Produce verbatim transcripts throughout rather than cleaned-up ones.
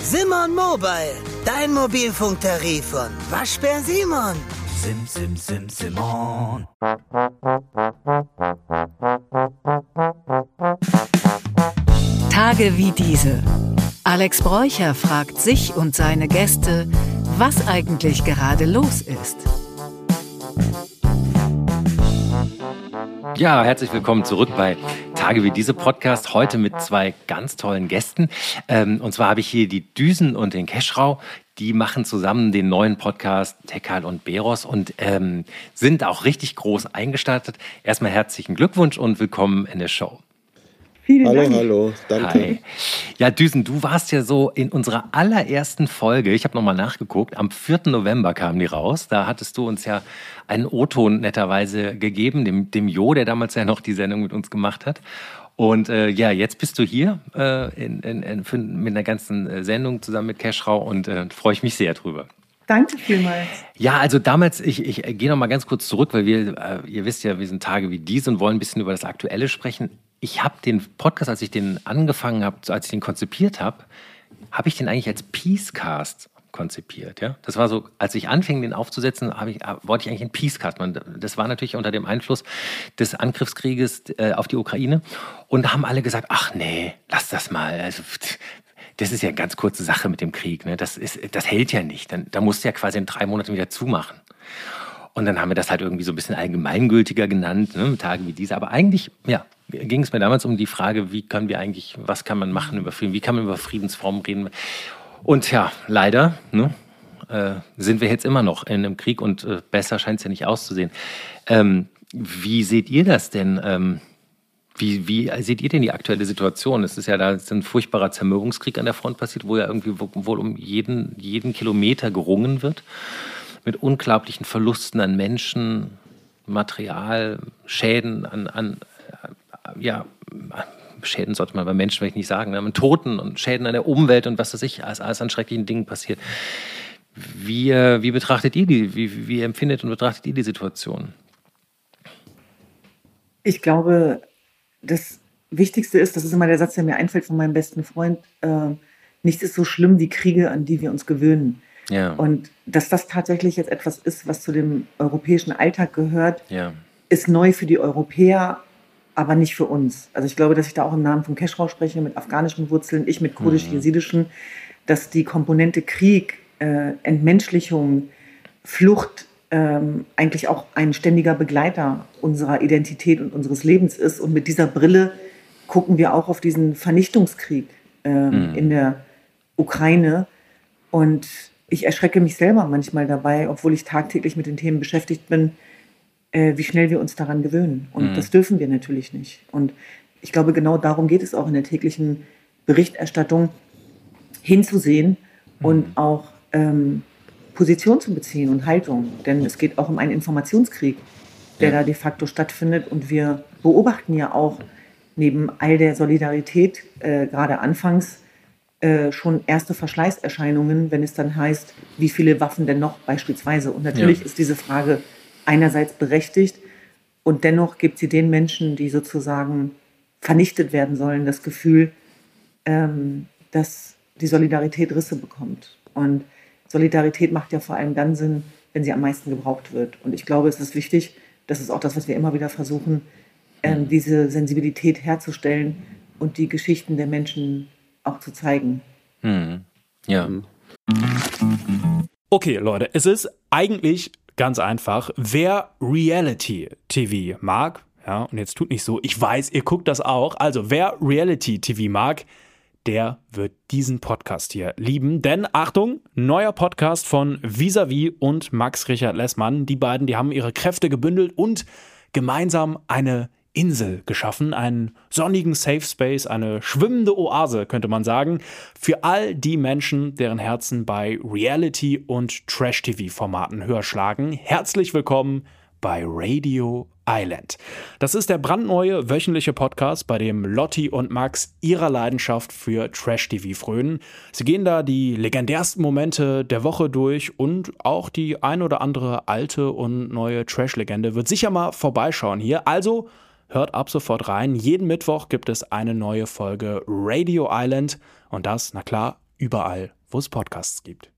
Simon Mobile, dein Mobilfunktarif von Waschbär Simon. Sim, sim, sim, Simon. Tage wie diese. Alex Bräucher fragt sich und seine Gäste, was eigentlich gerade los ist. Ja, herzlich willkommen zurück bei Tage wie diese Podcast. Heute mit zwei ganz tollen Gästen. Ähm, und zwar habe ich hier die Düsen und den Keschrau. Die machen zusammen den neuen Podcast Tekal und Beros und ähm, sind auch richtig groß eingestartet. Erstmal herzlichen Glückwunsch und willkommen in der Show. Vielen hallo, Dank. hallo, danke. Hi. Ja, Düsen, du warst ja so in unserer allerersten Folge, ich habe nochmal nachgeguckt, am vierten November kamen die raus. Da hattest du uns ja einen O-Ton netterweise gegeben, dem, dem Jo, der damals ja noch die Sendung mit uns gemacht hat. Und äh, ja, jetzt bist du hier äh, in, in, in, für, mit einer ganzen Sendung zusammen mit Keschrau und äh, freue ich mich sehr drüber. Danke vielmals. Ja, also damals, ich, ich gehe noch mal ganz kurz zurück, weil wir, äh, ihr wisst ja, wir sind Tage wie diese und wollen ein bisschen über das Aktuelle sprechen. Ich habe den Podcast, als ich den angefangen habe, als ich den konzipiert habe, habe ich den eigentlich als Peacecast konzipiert. Ja? Das war so, als ich anfing, den aufzusetzen, ich, wollte ich eigentlich einen Peacecast machen. Das war natürlich unter dem Einfluss des Angriffskrieges äh, auf die Ukraine. Und da haben alle gesagt, ach nee, lass das mal. Also, das ist ja eine ganz kurze Sache mit dem Krieg. Ne? Das, ist, das hält ja nicht. Dann, da musst du ja quasi in drei Monaten wieder zumachen. Und dann haben wir das halt irgendwie so ein bisschen allgemeingültiger genannt, ne? Mit Tagen wie diese. Aber eigentlich, ja, ging es mir damals um die Frage, wie können wir eigentlich, was kann man machen über Frieden, wie kann man über Friedensformen reden. Und ja, leider ne, äh, sind wir jetzt immer noch in einem Krieg und äh, besser scheint es ja nicht auszusehen. Ähm, wie seht ihr das denn? Ähm, Wie, wie seht ihr denn die aktuelle Situation? Es ist ja da ist ein furchtbarer Zermürbungskrieg an der Front passiert, wo ja irgendwie wohl um jeden, jeden Kilometer gerungen wird. Mit unglaublichen Verlusten an Menschen, Material, Schäden an, an ja, Schäden sollte man bei Menschen vielleicht nicht sagen, an Toten und Schäden an der Umwelt und was weiß ich, alles, alles an schrecklichen Dingen passiert. Wie, wie betrachtet ihr die, wie, wie empfindet und betrachtet ihr die Situation? Ich glaube, das Wichtigste ist, das ist immer der Satz, der mir einfällt von meinem besten Freund, äh, nichts ist so schlimm wie Kriege, an die wir uns gewöhnen. Ja. Und dass das tatsächlich jetzt etwas ist, was zu dem europäischen Alltag gehört, Ja. ist neu für die Europäer, aber nicht für uns. Also ich glaube, dass ich da auch im Namen von Keschrau spreche, mit afghanischen Wurzeln, ich mit kurdisch-jesidischen, dass die Komponente Krieg, äh, Entmenschlichung, Flucht ähm, eigentlich auch ein ständiger Begleiter unserer Identität und unseres Lebens ist. Und mit dieser Brille gucken wir auch auf diesen Vernichtungskrieg ähm, mhm. in der Ukraine. Und ich erschrecke mich selber manchmal dabei, obwohl ich tagtäglich mit den Themen beschäftigt bin, äh, wie schnell wir uns daran gewöhnen. Und mhm. das dürfen wir natürlich nicht. Und ich glaube, genau darum geht es auch in der täglichen Berichterstattung, hinzusehen mhm. und auch ähm, Position zu beziehen und Haltung. Denn es geht auch um einen Informationskrieg, der ja. da de facto stattfindet. Und wir beobachten ja auch neben all der Solidarität, äh, gerade anfangs, Äh, schon erste Verschleißerscheinungen, wenn es dann heißt, wie viele Waffen denn noch beispielsweise. Und natürlich ja. ist diese Frage einerseits berechtigt und dennoch gibt sie den Menschen, die sozusagen vernichtet werden sollen, das Gefühl, ähm, dass die Solidarität Risse bekommt. Und Solidarität macht ja vor allem dann Sinn, wenn sie am meisten gebraucht wird. Und ich glaube, es ist wichtig, das ist auch das, was wir immer wieder versuchen, ähm, diese Sensibilität herzustellen und die Geschichten der Menschen auch zu zeigen. Hm. Ja. Okay, Leute, es ist eigentlich ganz einfach. Wer Reality-T V mag, ja, und jetzt tut nicht so, ich weiß, ihr guckt das auch, also wer Reality-T V mag, der wird diesen Podcast hier lieben. Denn, Achtung, neuer Podcast von Vis-a-vis und Max Richard Lessmann. Die beiden, die haben ihre Kräfte gebündelt und gemeinsam eine Insel geschaffen, einen sonnigen Safe Space, eine schwimmende Oase, könnte man sagen, für all die Menschen, deren Herzen bei Reality- und Trash-T V-Formaten höher schlagen. Herzlich willkommen bei Radio Island. Das ist der brandneue wöchentliche Podcast, bei dem Lotti und Max ihrer Leidenschaft für Trash-T V frönen. Sie gehen da die legendärsten Momente der Woche durch und auch die ein oder andere alte und neue Trash-Legende wird sicher mal vorbeischauen hier. Also hört ab sofort rein. Jeden Mittwoch gibt es eine neue Folge Radio Island und das, na klar, überall, wo es Podcasts gibt.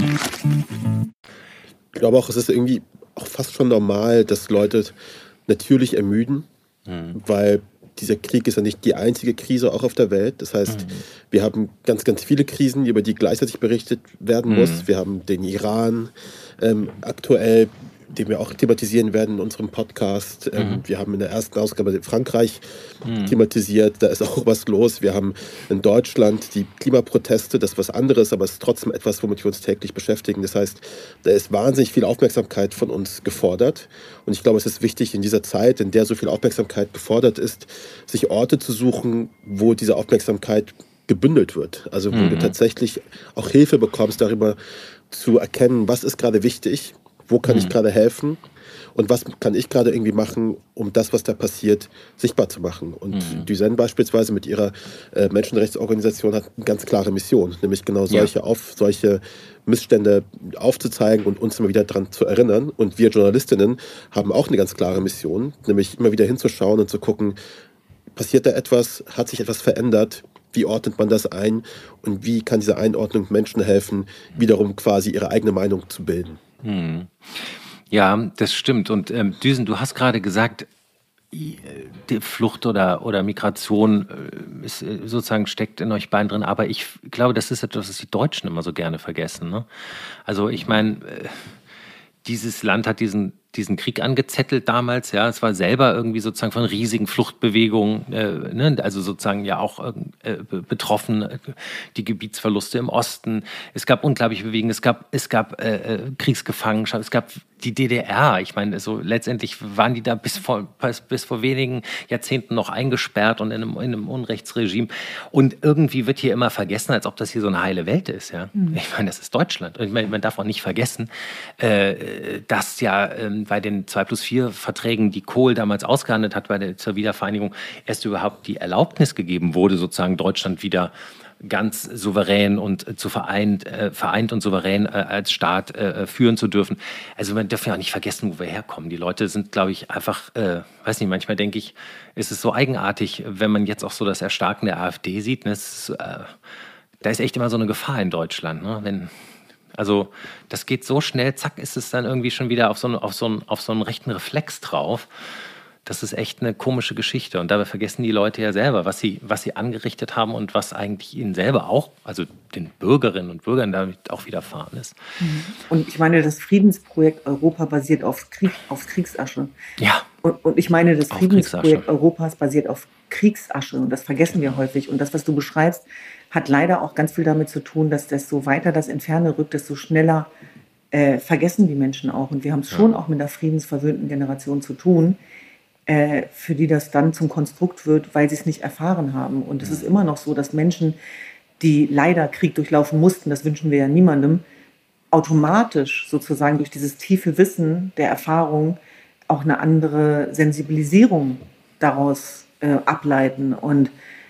Ich glaube auch, es ist irgendwie auch fast schon normal, dass Leute natürlich ermüden, mhm. weil dieser Krieg ist ja nicht die einzige Krise auch auf der Welt. Das heißt, mhm. wir haben ganz, ganz viele Krisen, über die gleichzeitig berichtet werden muss. Mhm. Wir haben den Iran ähm, aktuell, den wir auch thematisieren werden in unserem Podcast. Ähm, mhm. Wir haben in der ersten Ausgabe Frankreich mhm. thematisiert. Da ist auch was los. Wir haben in Deutschland die Klimaproteste. Das ist was anderes, aber es ist trotzdem etwas, womit wir uns täglich beschäftigen. Das heißt, da ist wahnsinnig viel Aufmerksamkeit von uns gefordert. Und ich glaube, es ist wichtig in dieser Zeit, in der so viel Aufmerksamkeit gefordert ist, sich Orte zu suchen, wo diese Aufmerksamkeit gebündelt wird. Also wo mhm. du tatsächlich auch Hilfe bekommst, darüber zu erkennen, was ist gerade wichtig, wo kann mhm. ich gerade helfen und was kann ich gerade irgendwie machen, um das, was da passiert, sichtbar zu machen. Und mhm. Düsen beispielsweise mit ihrer äh, Menschenrechtsorganisation hat eine ganz klare Mission, nämlich genau solche, ja. auf, solche Missstände aufzuzeigen und uns immer wieder daran zu erinnern. Und wir Journalistinnen haben auch eine ganz klare Mission, nämlich immer wieder hinzuschauen und zu gucken, passiert da etwas, hat sich etwas verändert, wie ordnet man das ein und wie kann diese Einordnung Menschen helfen, wiederum quasi ihre eigene Meinung zu bilden. Hm. Ja, das stimmt. Und ähm, Düsen, du hast gerade gesagt, die Flucht oder, oder Migration äh, ist, äh, sozusagen steckt in euch beiden drin. Aber ich glaube, das ist etwas, was die Deutschen immer so gerne vergessen. Ne? Also ich meine, äh, dieses Land hat diesen diesen Krieg angezettelt damals, ja, es war selber irgendwie sozusagen von riesigen Fluchtbewegungen, äh, ne? also sozusagen ja auch äh, betroffen, äh, die Gebietsverluste im Osten, es gab unglaubliche Bewegungen, es gab, es gab äh, Kriegsgefangenschaft, es gab die D D R, ich meine, so letztendlich waren die da bis vor, bis, bis vor wenigen Jahrzehnten noch eingesperrt und in einem, in einem Unrechtsregime und irgendwie wird hier immer vergessen, als ob das hier so eine heile Welt ist, ja. Mhm. Ich meine, das ist Deutschland und ich meine, man darf auch nicht vergessen, äh, dass ja ähm, bei den zwei plus vier Verträgen, die Kohl damals ausgehandelt hat bei der, zur Wiedervereinigung, erst überhaupt die Erlaubnis gegeben wurde, sozusagen Deutschland wieder ganz souverän und zu vereint, äh, vereint und souverän äh, als Staat äh, führen zu dürfen. Also man darf ja auch nicht vergessen, wo wir herkommen. Die Leute sind, glaube ich, einfach, äh, weiß nicht, manchmal denke ich, ist es so eigenartig, wenn man jetzt auch so das Erstarken der AfD sieht. Ne? Es, äh, da ist echt immer so eine Gefahr in Deutschland, ne? Wenn Also das geht so schnell, zack, ist es dann irgendwie schon wieder auf so einen, auf so einen, auf so einen rechten Reflex drauf. Das ist echt eine komische Geschichte. Und dabei vergessen die Leute ja selber, was sie, was sie angerichtet haben und was eigentlich ihnen selber auch, also den Bürgerinnen und Bürgern damit auch widerfahren ist. Und ich meine, das Friedensprojekt Europa basiert auf, Krieg, auf Kriegsasche. Ja. Und, und ich meine, das Friedensprojekt Europas basiert auf Kriegsasche. Und das vergessen wir häufig. Und das, was du beschreibst, hat leider auch ganz viel damit zu tun, dass desto weiter das in Ferne rückt, desto schneller äh, vergessen die Menschen auch. Und wir haben es ja. schon auch mit der friedensverwöhnten Generation zu tun, äh, für die das dann zum Konstrukt wird, weil sie es nicht erfahren haben. Und es ist immer noch so, dass Menschen, die leider Krieg durchlaufen mussten, das wünschen wir ja niemandem, automatisch sozusagen durch dieses tiefe Wissen der Erfahrung auch eine andere Sensibilisierung daraus äh, ableiten. Und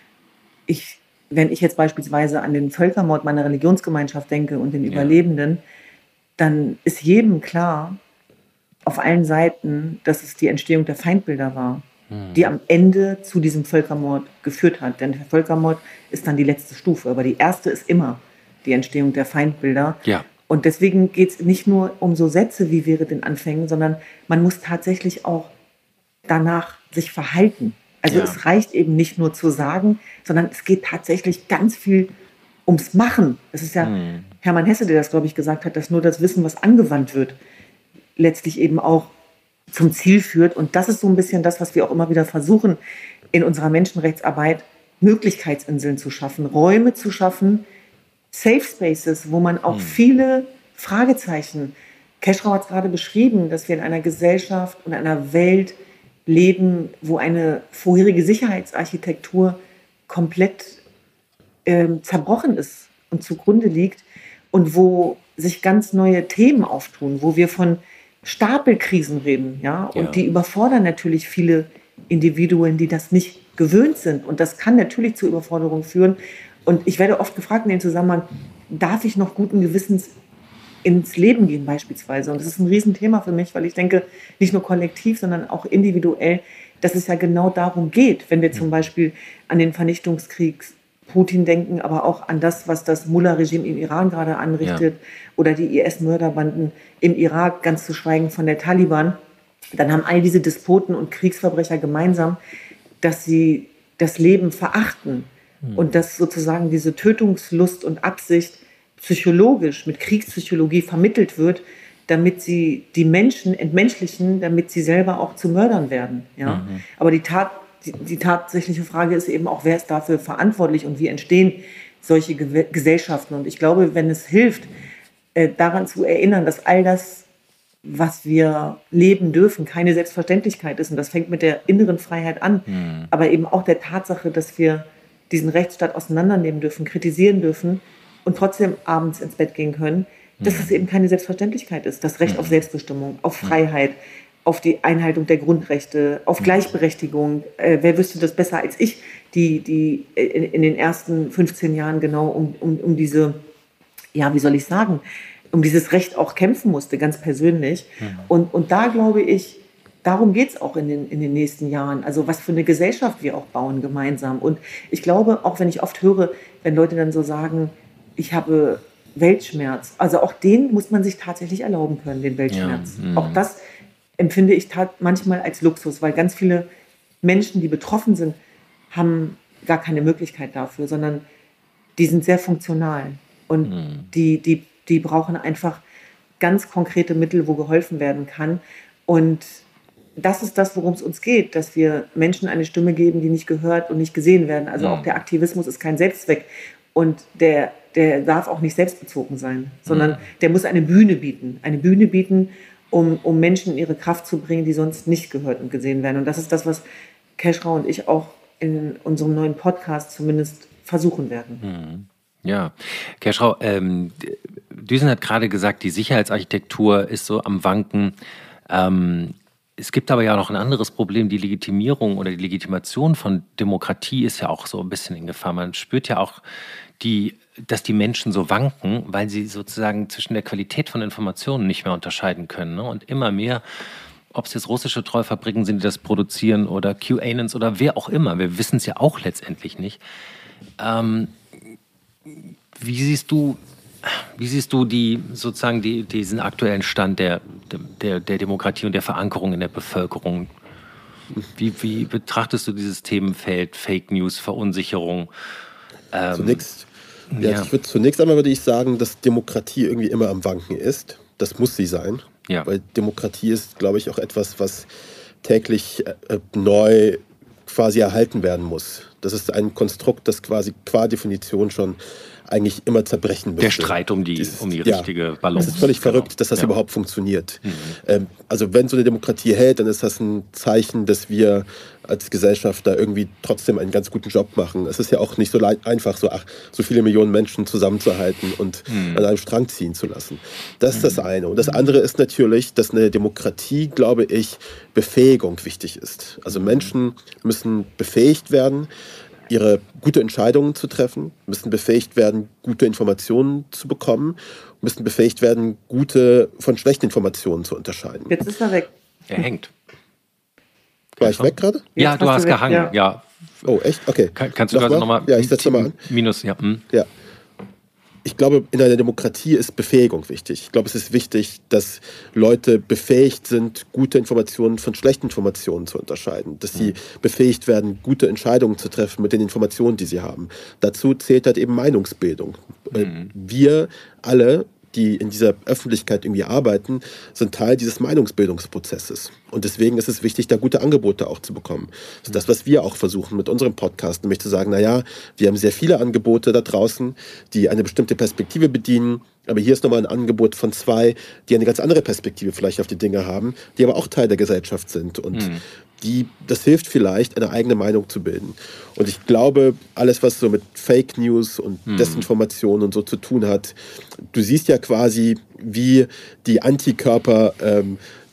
ich Wenn ich jetzt beispielsweise an den Völkermord meiner Religionsgemeinschaft denke und den ja. Überlebenden, dann ist jedem klar, auf allen Seiten, dass es die Entstehung der Feindbilder war, mhm. die am Ende zu diesem Völkermord geführt hat. Denn der Völkermord ist dann die letzte Stufe, aber die erste ist immer die Entstehung der Feindbilder. Ja. Und deswegen geht es nicht nur um so Sätze wie während den Anfängen, sondern man muss tatsächlich auch danach sich verhalten. Also ja. es reicht eben nicht nur zu sagen, sondern es geht tatsächlich ganz viel ums Machen. Das ist ja hm. Hermann Hesse, der das, glaube ich, gesagt hat, dass nur das Wissen, was angewandt wird, letztlich eben auch zum Ziel führt. Und das ist so ein bisschen das, was wir auch immer wieder versuchen, in unserer Menschenrechtsarbeit Möglichkeitsinseln zu schaffen, Räume zu schaffen, Safe Spaces, wo man auch hm. viele Fragezeichen, Keschrau hat es gerade beschrieben, dass wir in einer Gesellschaft und einer Welt leben, wo eine vorherige Sicherheitsarchitektur komplett ähm, zerbrochen ist und zugrunde liegt und wo sich ganz neue Themen auftun, wo wir von Stapelkrisen reden, ja, und ja. die überfordern natürlich viele Individuen, die das nicht gewöhnt sind, und das kann natürlich zur Überforderung führen. Und ich werde oft gefragt in dem Zusammenhang, darf ich noch guten Gewissens ins Leben gehen beispielsweise? Und das ist ein Riesenthema für mich, weil ich denke, nicht nur kollektiv, sondern auch individuell, dass es ja genau darum geht, wenn wir zum Beispiel an den Vernichtungskrieg Putin denken, aber auch an das, was das Mullah-Regime im Iran gerade anrichtet ja. oder die I S-Mörderbanden im Irak, ganz zu schweigen von der Taliban, dann haben all diese Despoten und Kriegsverbrecher gemeinsam, dass sie das Leben verachten mhm. und dass sozusagen diese Tötungslust und Absicht psychologisch mit Kriegspsychologie vermittelt wird, damit sie die Menschen entmenschlichen, damit sie selber auch zu Mördern werden. Ja? Mhm. Aber die, Tat, die, die tatsächliche Frage ist eben auch, wer ist dafür verantwortlich und wie entstehen solche Ge- Gesellschaften. Und ich glaube, wenn es hilft, äh, daran zu erinnern, dass all das, was wir leben dürfen, keine Selbstverständlichkeit ist. Und das fängt mit der inneren Freiheit an, mhm. aber eben auch der Tatsache, dass wir diesen Rechtsstaat auseinandernehmen dürfen, kritisieren dürfen und trotzdem abends ins Bett gehen können, dass mhm. es eben keine Selbstverständlichkeit ist. Das Recht mhm. auf Selbstbestimmung, auf Freiheit, auf die Einhaltung der Grundrechte, auf Gleichberechtigung. Äh, wer wüsste das besser als ich, die, die in, in den ersten fünfzehn Jahren genau um, um, um diese, ja, wie soll ich sagen, um dieses Recht auch kämpfen musste, ganz persönlich. Mhm. Und, und da glaube ich, darum geht es auch in den, in den nächsten Jahren. Also was für eine Gesellschaft wir auch bauen gemeinsam. Und ich glaube, auch wenn ich oft höre, wenn Leute dann so sagen, ich habe Weltschmerz, also auch den muss man sich tatsächlich erlauben können, den Weltschmerz. Ja. Mhm. Auch das empfinde ich tat manchmal als Luxus, weil ganz viele Menschen, die betroffen sind, haben gar keine Möglichkeit dafür, sondern die sind sehr funktional. Und mhm. die, die Die brauchen einfach ganz konkrete Mittel, wo geholfen werden kann. Und das ist das, worum es uns geht, dass wir Menschen eine Stimme geben, die nicht gehört und nicht gesehen werden. Also mhm. auch der Aktivismus ist kein Selbstzweck. Und der, der darf auch nicht selbstbezogen sein, sondern mhm. der muss eine Bühne bieten. Eine Bühne bieten, um, um Menschen in ihre Kraft zu bringen, die sonst nicht gehört und gesehen werden. Und das ist das, was Keschrau und ich auch in unserem neuen Podcast zumindest versuchen werden. Mhm. Ja, Keschrau, ähm, Düsen hat gerade gesagt, die Sicherheitsarchitektur ist so am Wanken. Ähm, es gibt aber ja noch ein anderes Problem. Die Legitimierung oder die Legitimation von Demokratie ist ja auch so ein bisschen in Gefahr. Man spürt ja auch, die, dass die Menschen so wanken, weil sie sozusagen zwischen der Qualität von Informationen nicht mehr unterscheiden können. Ne? Und immer mehr, ob es jetzt russische Treufabriken sind, die das produzieren oder QAnons oder wer auch immer, wir wissen es ja auch letztendlich nicht. Ähm, wie siehst du Wie siehst du die, sozusagen die, diesen aktuellen Stand der, der, der Demokratie und der Verankerung in der Bevölkerung? Wie, wie betrachtest du dieses Themenfeld Fake News, Verunsicherung? Ähm, zunächst, ja, ja. Ich würde, zunächst einmal würde ich sagen, dass Demokratie irgendwie immer am Wanken ist. Das muss sie sein. Ja. Weil Demokratie ist, glaube ich, auch etwas, was täglich äh, neu quasi erhalten werden muss. Das ist ein Konstrukt, das quasi qua Definition schon eigentlich immer zerbrechen müsste. Der Streit um die, um die richtige ja, Balance. Es ist völlig genau. verrückt, dass das ja. überhaupt funktioniert. Mhm. Ähm, also wenn so eine Demokratie hält, dann ist das ein Zeichen, dass wir als Gesellschaft da irgendwie trotzdem einen ganz guten Job machen. Es ist ja auch nicht so le- einfach, so, ach, so viele Millionen Menschen zusammenzuhalten und mhm. an einem Strang ziehen zu lassen. Das ist das eine. Und das andere ist natürlich, dass eine Demokratie, glaube ich, Befähigung wichtig ist. Also Menschen müssen befähigt werden, ihre gute Entscheidungen zu treffen, müssen befähigt werden, gute Informationen zu bekommen, müssen befähigt werden, gute von schlechten Informationen zu unterscheiden. Jetzt ist er weg. Er hängt. War ich weg gerade? Ja, Jetzt du hast hast du weg, gehangen, ja. ja. Oh, echt? Okay. Kann, kannst du gerade nochmal? Ja, ich setze nochmal an. Minus, ja. Hm. Ja. Ich glaube, in einer Demokratie ist Befähigung wichtig. Ich glaube, es ist wichtig, dass Leute befähigt sind, gute Informationen von schlechten Informationen zu unterscheiden. Dass sie mhm. befähigt werden, gute Entscheidungen zu treffen mit den Informationen, die sie haben. Dazu zählt halt eben Meinungsbildung. Mhm. Wir alle, die in dieser Öffentlichkeit irgendwie arbeiten, sind Teil dieses Meinungsbildungsprozesses. Und deswegen ist es wichtig, da gute Angebote auch zu bekommen. Das ist das, was wir auch versuchen mit unserem Podcast, nämlich zu sagen, naja, wir haben sehr viele Angebote da draußen, die eine bestimmte Perspektive bedienen, aber hier ist nochmal ein Angebot von zwei, die eine ganz andere Perspektive vielleicht auf die Dinge haben, die aber auch Teil der Gesellschaft sind und mhm. die, das hilft vielleicht, eine eigene Meinung zu bilden. Und ich glaube, alles, was so mit Fake News und mhm. Desinformation und so zu tun hat, du siehst ja quasi, wie die Antikörper ähm,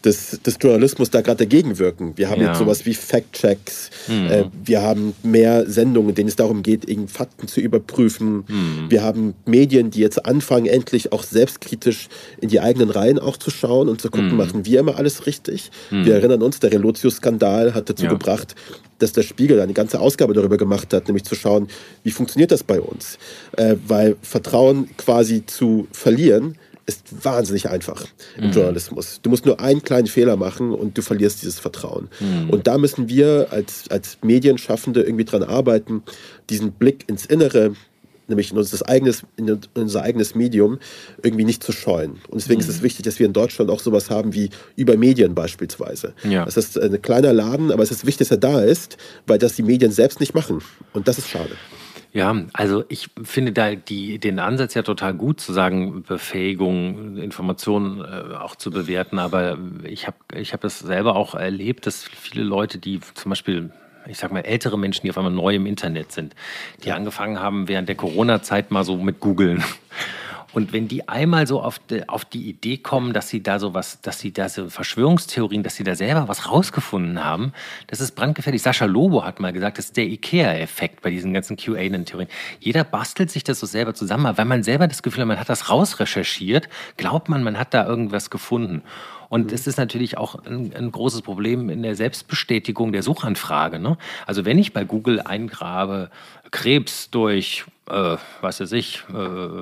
des, des Journalismus da gerade dagegen wirken. Wir haben Ja. jetzt sowas wie Fact-Checks, Mhm. äh, wir haben mehr Sendungen, in denen es darum geht, eben Fakten zu überprüfen. Mhm. Wir haben Medien, die jetzt anfangen, endlich auch selbstkritisch in die eigenen Reihen auch zu schauen und zu gucken, Mhm. machen wir immer alles richtig. Mhm. Wir erinnern uns, der Relotius-Skandal hat dazu Ja. gebracht, dass der Spiegel eine ganze Ausgabe darüber gemacht hat, nämlich zu schauen, wie funktioniert das bei uns. Äh, weil Vertrauen quasi zu verlieren, ist wahnsinnig einfach im Mhm. Journalismus. Du musst nur einen kleinen Fehler machen und du verlierst dieses Vertrauen. Mhm. Und da müssen wir als, als Medienschaffende irgendwie dran arbeiten, diesen Blick ins Innere, nämlich in unser eigenes, in unser eigenes Medium, irgendwie nicht zu scheuen. Und deswegen Mhm. ist es wichtig, dass wir in Deutschland auch sowas haben wie über Medien beispielsweise. Ja. Das ist ein kleiner Laden, aber es ist wichtig, dass er da ist, weil das die Medien selbst nicht machen. Und das ist schade. Ja, also ich finde da die, den Ansatz ja total gut, zu sagen, Befähigung, Informationen äh, auch zu bewerten. Aber ich habe ich hab das selber auch erlebt, dass viele Leute, die zum Beispiel, ich sag mal, ältere Menschen, die auf einmal neu im Internet sind, die angefangen haben während der Corona-Zeit mal so mit Googeln. Und wenn die einmal so auf die, auf die Idee kommen, dass sie da so was, dass sie da so Verschwörungstheorien, dass sie da selber was rausgefunden haben, das ist brandgefährlich. Sascha Lobo hat mal gesagt, das ist der IKEA-Effekt bei diesen ganzen Q A-Theorien. Jeder bastelt sich das so selber zusammen, weil man selber das Gefühl hat, man hat das rausrecherchiert, glaubt man, man hat da irgendwas gefunden. Und es ist natürlich auch ein, ein großes Problem in der Selbstbestätigung der Suchanfrage. Ne? Also wenn ich bei Google eingrabe, Krebs durch, äh, was weiß ich, äh,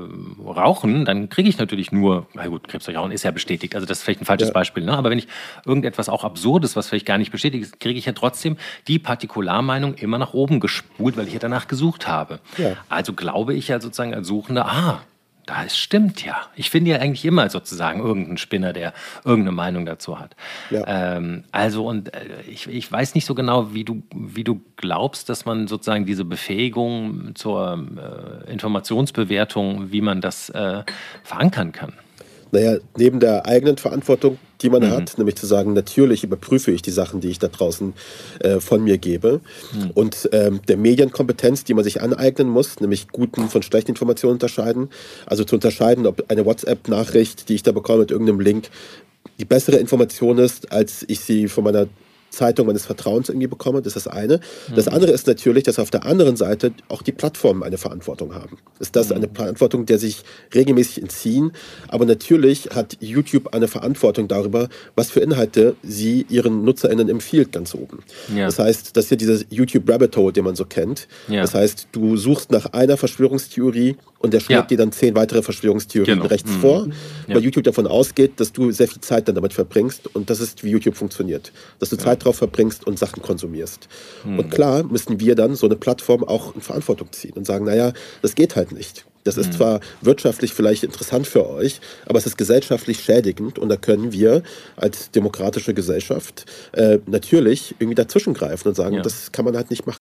Rauchen, dann kriege ich natürlich nur, na gut, Krebs durch Rauchen ist ja bestätigt, also das ist vielleicht ein falsches Ja. Beispiel, ne? Aber wenn ich irgendetwas auch Absurdes, was vielleicht gar nicht bestätigt ist, kriege ich ja trotzdem die Partikularmeinung immer nach oben gespult, weil ich ja danach gesucht habe. Ja. Also glaube ich ja sozusagen als Suchender, ah, das stimmt ja. Ich finde ja eigentlich immer sozusagen irgendeinen Spinner, der irgendeine Meinung dazu hat. Ja. Ähm, also und äh, ich, ich weiß nicht so genau, wie du, wie du glaubst, dass man sozusagen diese Befähigung zur äh, Informationsbewertung, wie man das äh, verankern kann. Naja, neben der eigenen Verantwortung, die man Mhm. hat, nämlich zu sagen, natürlich überprüfe ich die Sachen, die ich da draußen äh, von mir gebe. Mhm. Und ähm, der Medienkompetenz, die man sich aneignen muss, nämlich guten von schlechten Informationen unterscheiden. Also zu unterscheiden, ob eine WhatsApp-Nachricht, die ich da bekomme mit irgendeinem Link, die bessere Information ist, als ich sie von meiner Zeitung meines Vertrauens irgendwie bekomme, das ist das eine. Das andere ist natürlich, dass auf der anderen Seite auch die Plattformen eine Verantwortung haben. Ist das eine Verantwortung, der sich regelmäßig entziehen? Aber natürlich hat YouTube eine Verantwortung darüber, was für Inhalte sie ihren NutzerInnen empfiehlt, ganz oben. Ja. Das heißt, das ist ja dieses YouTube Rabbit Hole, den man so kennt. Ja. Das heißt, du suchst nach einer Verschwörungstheorie und der schlägt Ja. dir dann zehn weitere Verschwörungstheorien Genau. rechts Mhm. vor, Ja. weil YouTube davon ausgeht, dass du sehr viel Zeit dann damit verbringst und das ist, wie YouTube funktioniert. Dass du Zeit drauf verbringst und Sachen konsumierst. Mhm. Und klar müssen wir dann so eine Plattform auch in Verantwortung ziehen und sagen, naja, das geht halt nicht. Das ist zwar wirtschaftlich vielleicht interessant für euch, aber es ist gesellschaftlich schädigend und da können wir als demokratische Gesellschaft äh, natürlich irgendwie dazwischen greifen und sagen, Ja. das kann man halt nicht machen.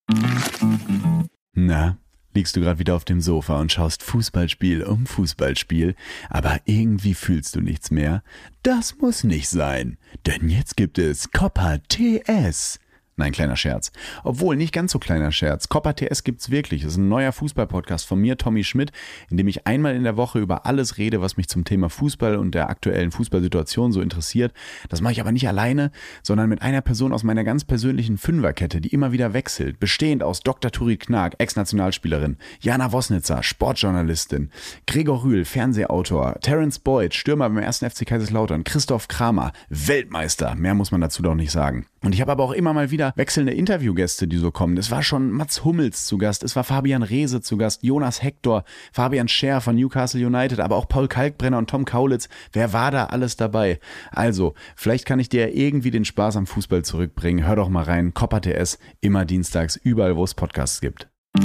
Na, liegst du gerade wieder auf dem Sofa und schaust Fußballspiel um Fußballspiel, aber irgendwie fühlst du nichts mehr? Das muss nicht sein, denn jetzt gibt es Coppa T S. Nein, kleiner Scherz. Obwohl, nicht ganz so kleiner Scherz. Coppa T S gibt's wirklich. Das ist ein neuer Fußball-Podcast von mir, Tommy Schmidt, in dem ich einmal in der Woche über alles rede, was mich zum Thema Fußball und der aktuellen Fußballsituation so interessiert. Das mache ich aber nicht alleine, sondern mit einer Person aus meiner ganz persönlichen Fünferkette, die immer wieder wechselt. Bestehend aus Doktor Turit Knag, Ex-Nationalspielerin, Jana Wosnitzer, Sportjournalistin, Gregor Rühl, Fernsehautor, Terence Boyd, Stürmer beim ersten F C Kaiserslautern, Christoph Kramer, Weltmeister. Mehr muss man dazu doch nicht sagen. Und ich habe aber auch immer mal wieder wechselnde Interviewgäste, die so kommen. Es war schon Mats Hummels zu Gast, es war Fabian Reese zu Gast, Jonas Hector, Fabian Scher von Newcastle United, aber auch Paul Kalkbrenner und Tom Kaulitz. Wer war da alles dabei? Also, vielleicht kann ich dir irgendwie den Spaß am Fußball zurückbringen. Hör doch mal rein, Coppa T S, immer dienstags, überall wo es Podcasts gibt.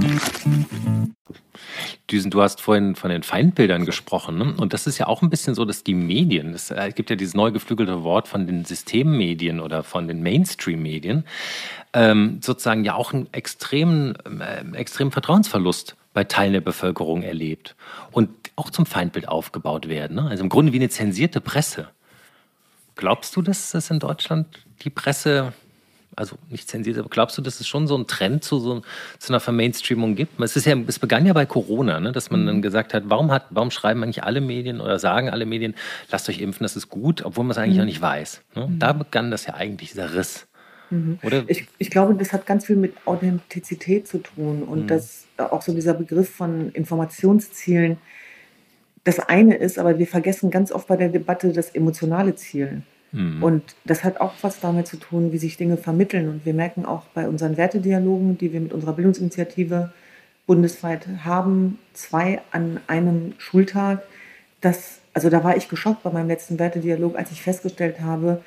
Düsen, du hast vorhin von den Feindbildern gesprochen, ne? Und das ist ja auch ein bisschen so, dass die Medien, es äh, gibt ja dieses neu geflügelte Wort von den Systemmedien oder von den Mainstream-Medien, ähm, sozusagen ja auch einen extremen, äh, extremen Vertrauensverlust bei Teilen der Bevölkerung erlebt und auch zum Feindbild aufgebaut werden. Ne? Also im Grunde wie eine zensierte Presse. Glaubst du, dass das in Deutschland die Presse Also nicht zensiert, aber glaubst du, dass es schon so einen Trend zu so zu einer Vermainstreamung gibt? Es, ist ja, es begann ja bei Corona, ne, dass man dann gesagt hat, warum, hat, warum schreiben eigentlich alle Medien oder sagen alle Medien, lasst euch impfen, das ist gut, obwohl man es eigentlich Mhm. noch nicht weiß. Ne? Da begann das ja eigentlich, dieser Riss. Mhm. Oder? Ich, ich glaube, das hat ganz viel mit Authentizität zu tun und Mhm. das auch so dieser Begriff von Informationszielen das eine ist, aber wir vergessen ganz oft bei der Debatte das emotionale Ziel. Mhm. Und das hat auch was damit zu tun, wie sich Dinge vermitteln. Und wir merken auch bei unseren Wertedialogen, die wir mit unserer Bildungsinitiative bundesweit haben, zwei an einem Schultag, dass, also da war ich geschockt bei meinem letzten Wertedialog, als ich festgestellt habe,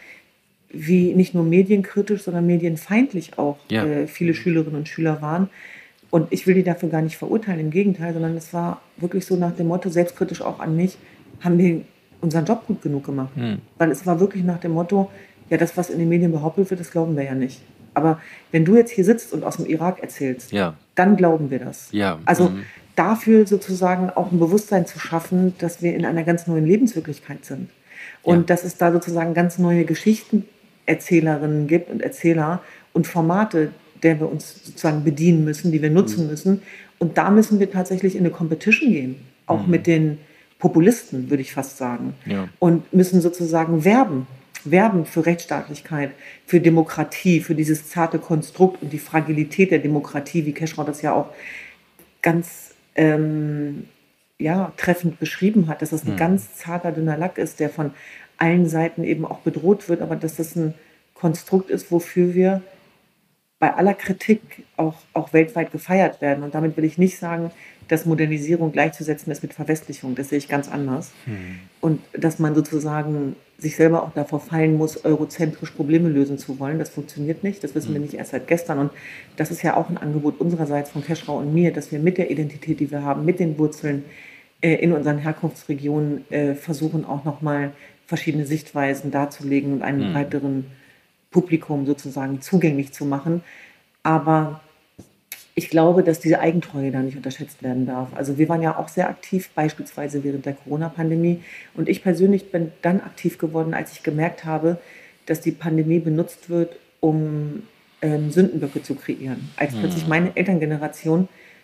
wie nicht nur medienkritisch, sondern medienfeindlich auch Ja. äh, viele Schülerinnen und Schüler waren. Und ich will die dafür gar nicht verurteilen, im Gegenteil, sondern es war wirklich so nach dem Motto, selbstkritisch auch an mich, haben wir unseren Job gut genug gemacht. Mhm. Weil es war wirklich nach dem Motto, ja, das, was in den Medien behauptet wird, das glauben wir ja nicht. Aber wenn du jetzt hier sitzt und aus dem Irak erzählst, Ja. dann glauben wir das. Ja. Also Mhm. dafür sozusagen auch ein Bewusstsein zu schaffen, dass wir in einer ganz neuen Lebenswirklichkeit sind. Und Ja. dass es da sozusagen ganz neue Geschichtenerzählerinnen gibt und Erzähler und Formate, der wir uns sozusagen bedienen müssen, die wir nutzen Mhm. müssen. Und da müssen wir tatsächlich in eine Competition gehen, auch Mhm. mit den Populisten, würde ich fast sagen. Ja. Und müssen sozusagen werben, werben für Rechtsstaatlichkeit, für Demokratie, für dieses zarte Konstrukt und die Fragilität der Demokratie, wie Keschrau das ja auch ganz ähm, ja, treffend beschrieben hat, dass das ein Mhm. ganz zarter, dünner Lack ist, der von allen Seiten eben auch bedroht wird, aber dass das ein Konstrukt ist, wofür wir bei aller Kritik auch, auch weltweit gefeiert werden. Und damit will ich nicht sagen, dass Modernisierung gleichzusetzen ist mit Verwestlichung. Das sehe ich ganz anders. Und dass man sozusagen sich selber auch davor fallen muss, eurozentrisch Probleme lösen zu wollen. Das funktioniert nicht. Das wissen wir nicht erst seit gestern. Und das ist ja auch ein Angebot unsererseits von Keschrau und mir, dass wir mit der Identität, die wir haben, mit den Wurzeln äh, in unseren Herkunftsregionen äh, versuchen, auch nochmal verschiedene Sichtweisen darzulegen und einen Mhm. breiteren Publikum sozusagen zugänglich zu machen. Aber ich glaube, dass diese Eigentreue da nicht unterschätzt werden darf. Also wir waren ja auch sehr aktiv, beispielsweise während der Corona-Pandemie. Und ich persönlich bin dann aktiv geworden, als ich gemerkt habe, dass die Pandemie benutzt wird, um ähm, Sündenböcke zu kreieren. Als Mhm. plötzlich meine Elterngeneration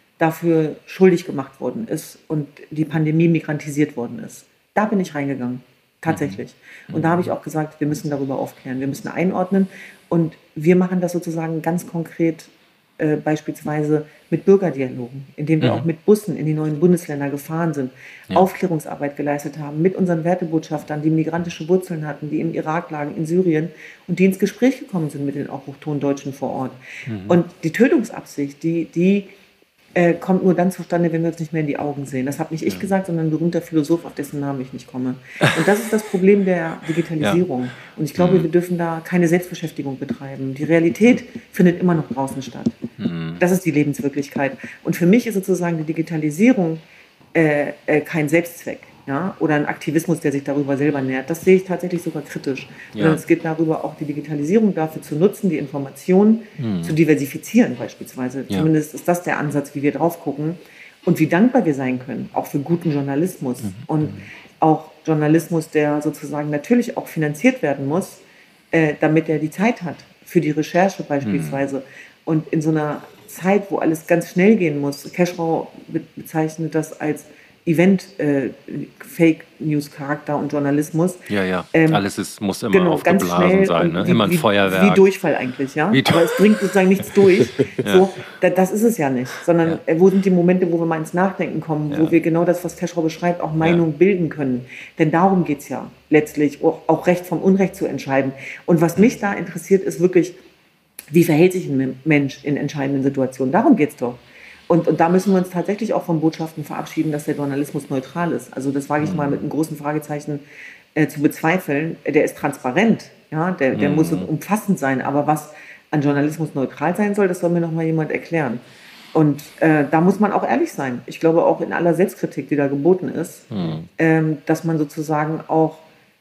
dafür schuldig gemacht worden ist und die Pandemie migrantisiert worden ist. Da bin ich reingegangen. Tatsächlich. Und da habe ich auch gesagt, wir müssen darüber aufklären, wir müssen einordnen. Und wir machen das sozusagen ganz konkret, äh, beispielsweise mit Bürgerdialogen, indem wir Mhm. auch mit Bussen in die neuen Bundesländer gefahren sind, Ja. Aufklärungsarbeit geleistet haben, mit unseren Wertebotschaftern, die migrantische Wurzeln hatten, die im Irak lagen, in Syrien und die ins Gespräch gekommen sind mit den Autochtondeutschen vor Ort. Mhm. Und die Tötungsabsicht, die, die äh, kommt nur dann zustande, wenn wir uns nicht mehr in die Augen sehen. Das habe nicht ich gesagt, sondern ein berühmter Philosoph, auf dessen Namen ich nicht komme. Und das ist das Problem der Digitalisierung. Und ich glaube, Mhm. wir dürfen da keine Selbstbeschäftigung betreiben. Die Realität findet immer noch draußen statt. Mhm. Das ist die Lebenswirklichkeit. Und für mich ist sozusagen die Digitalisierung äh, äh, kein Selbstzweck. Ja? Oder ein Aktivismus, der sich darüber selber nährt. Das sehe ich tatsächlich sogar kritisch. Ja. Sondern es geht darüber, auch die Digitalisierung dafür zu nutzen, die Informationen Mhm. zu diversifizieren beispielsweise. Ja. Zumindest ist das der Ansatz, wie wir drauf gucken. Und wie dankbar wir sein können, auch für guten Journalismus. Mhm. Und auch Journalismus, der sozusagen natürlich auch finanziert werden muss, äh, damit er die Zeit hat für die Recherche beispielsweise. Und in so einer Zeit, wo alles ganz schnell gehen muss, Keschrau be- bezeichnet das als Event, äh, Fake-News-Charakter und Journalismus. Ja, ja. Ähm, Alles ist, muss immer Genau, ganz aufgeblasen schnell sein. und Ne? wie, Immer ein wie, Feuerwerk. Wie Durchfall eigentlich, ja. Wie du- Aber es bringt sozusagen nichts durch. So, da, das ist es ja nicht. Sondern Ja. äh, wo sind die Momente, wo wir mal ins Nachdenken kommen, Ja. wo wir genau das, was Keschrau beschreibt, auch Meinung bilden können. Denn darum geht es ja letztlich, auch, auch Recht vom Unrecht zu entscheiden. Und was mich da interessiert, ist wirklich, wie verhält sich ein Mensch in entscheidenden Situationen? Darum geht es doch. Und, und da müssen wir uns tatsächlich auch von Botschaften verabschieden, dass der Journalismus neutral ist. Also das wage ich mal mit einem großen Fragezeichen äh, zu bezweifeln. Der ist transparent, ja, der, der Mhm. muss umfassend sein. Aber was an Journalismus neutral sein soll, das soll mir noch mal jemand erklären. Und äh, da muss man auch ehrlich sein. Ich glaube auch in aller Selbstkritik, die da geboten ist, Mhm. ähm, dass man sozusagen auch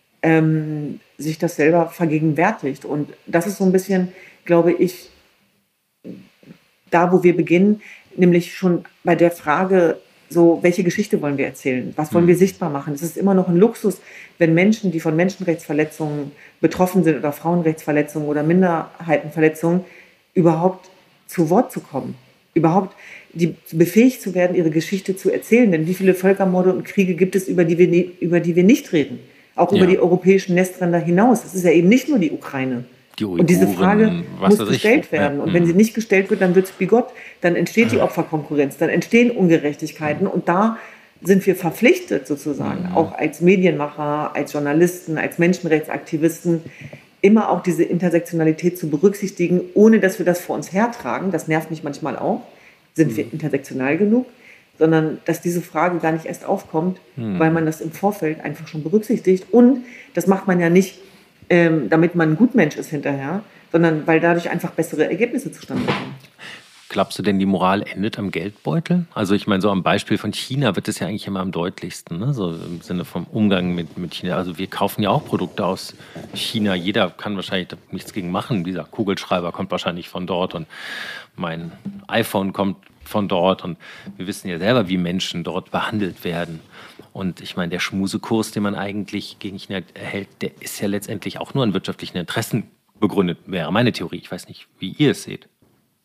ähm, sich das selber vergegenwärtigt. Und das ist so ein bisschen, glaube ich, da, wo wir beginnen, nämlich schon bei der Frage so, welche Geschichte wollen wir erzählen? Was wollen wir sichtbar machen? Es ist immer noch ein Luxus, wenn Menschen, die von Menschenrechtsverletzungen betroffen sind oder Frauenrechtsverletzungen oder Minderheitenverletzungen, überhaupt zu Wort zu kommen. Überhaupt die, befähigt zu werden, ihre Geschichte zu erzählen. Denn wie viele Völkermorde und Kriege gibt es, über die wir, nie, über die wir nicht reden? Auch ja. über die europäischen Nestränder hinaus. Es ist ja eben nicht nur die Ukraine. Die Uiguren, und diese Frage muss gestellt ich, werden. Ja. Und wenn sie nicht gestellt wird, dann wird es bigott. Dann entsteht die Opferkonkurrenz, dann entstehen Ungerechtigkeiten. Und da sind wir verpflichtet sozusagen, mhm. auch als Medienmacher, als Journalisten, als Menschenrechtsaktivisten, immer auch diese Intersektionalität zu berücksichtigen, ohne dass wir das vor uns hertragen. Das nervt mich manchmal auch. Sind mhm. wir intersektional genug? Sondern dass diese Frage gar nicht erst aufkommt, mhm. weil man das im Vorfeld einfach schon berücksichtigt. Und das macht man ja nicht, ähm, damit man ein Gutmensch ist hinterher, sondern weil dadurch einfach bessere Ergebnisse zustande kommen. Glaubst du denn, die Moral endet am Geldbeutel? Also ich meine, so am Beispiel von China wird es ja eigentlich immer am deutlichsten, ne? So im Sinne vom Umgang mit, mit China. Also wir kaufen ja auch Produkte aus China. Jeder kann wahrscheinlich nichts gegen machen. Dieser Kugelschreiber kommt wahrscheinlich von dort und mein iPhone kommt von dort. Und wir wissen ja selber, wie Menschen dort behandelt werden. Und ich meine, der Schmusekurs, den man eigentlich gegen China erhält, der ist ja letztendlich auch nur an wirtschaftlichen Interessen begründet, wäre meine Theorie. Ich weiß nicht, wie ihr es seht.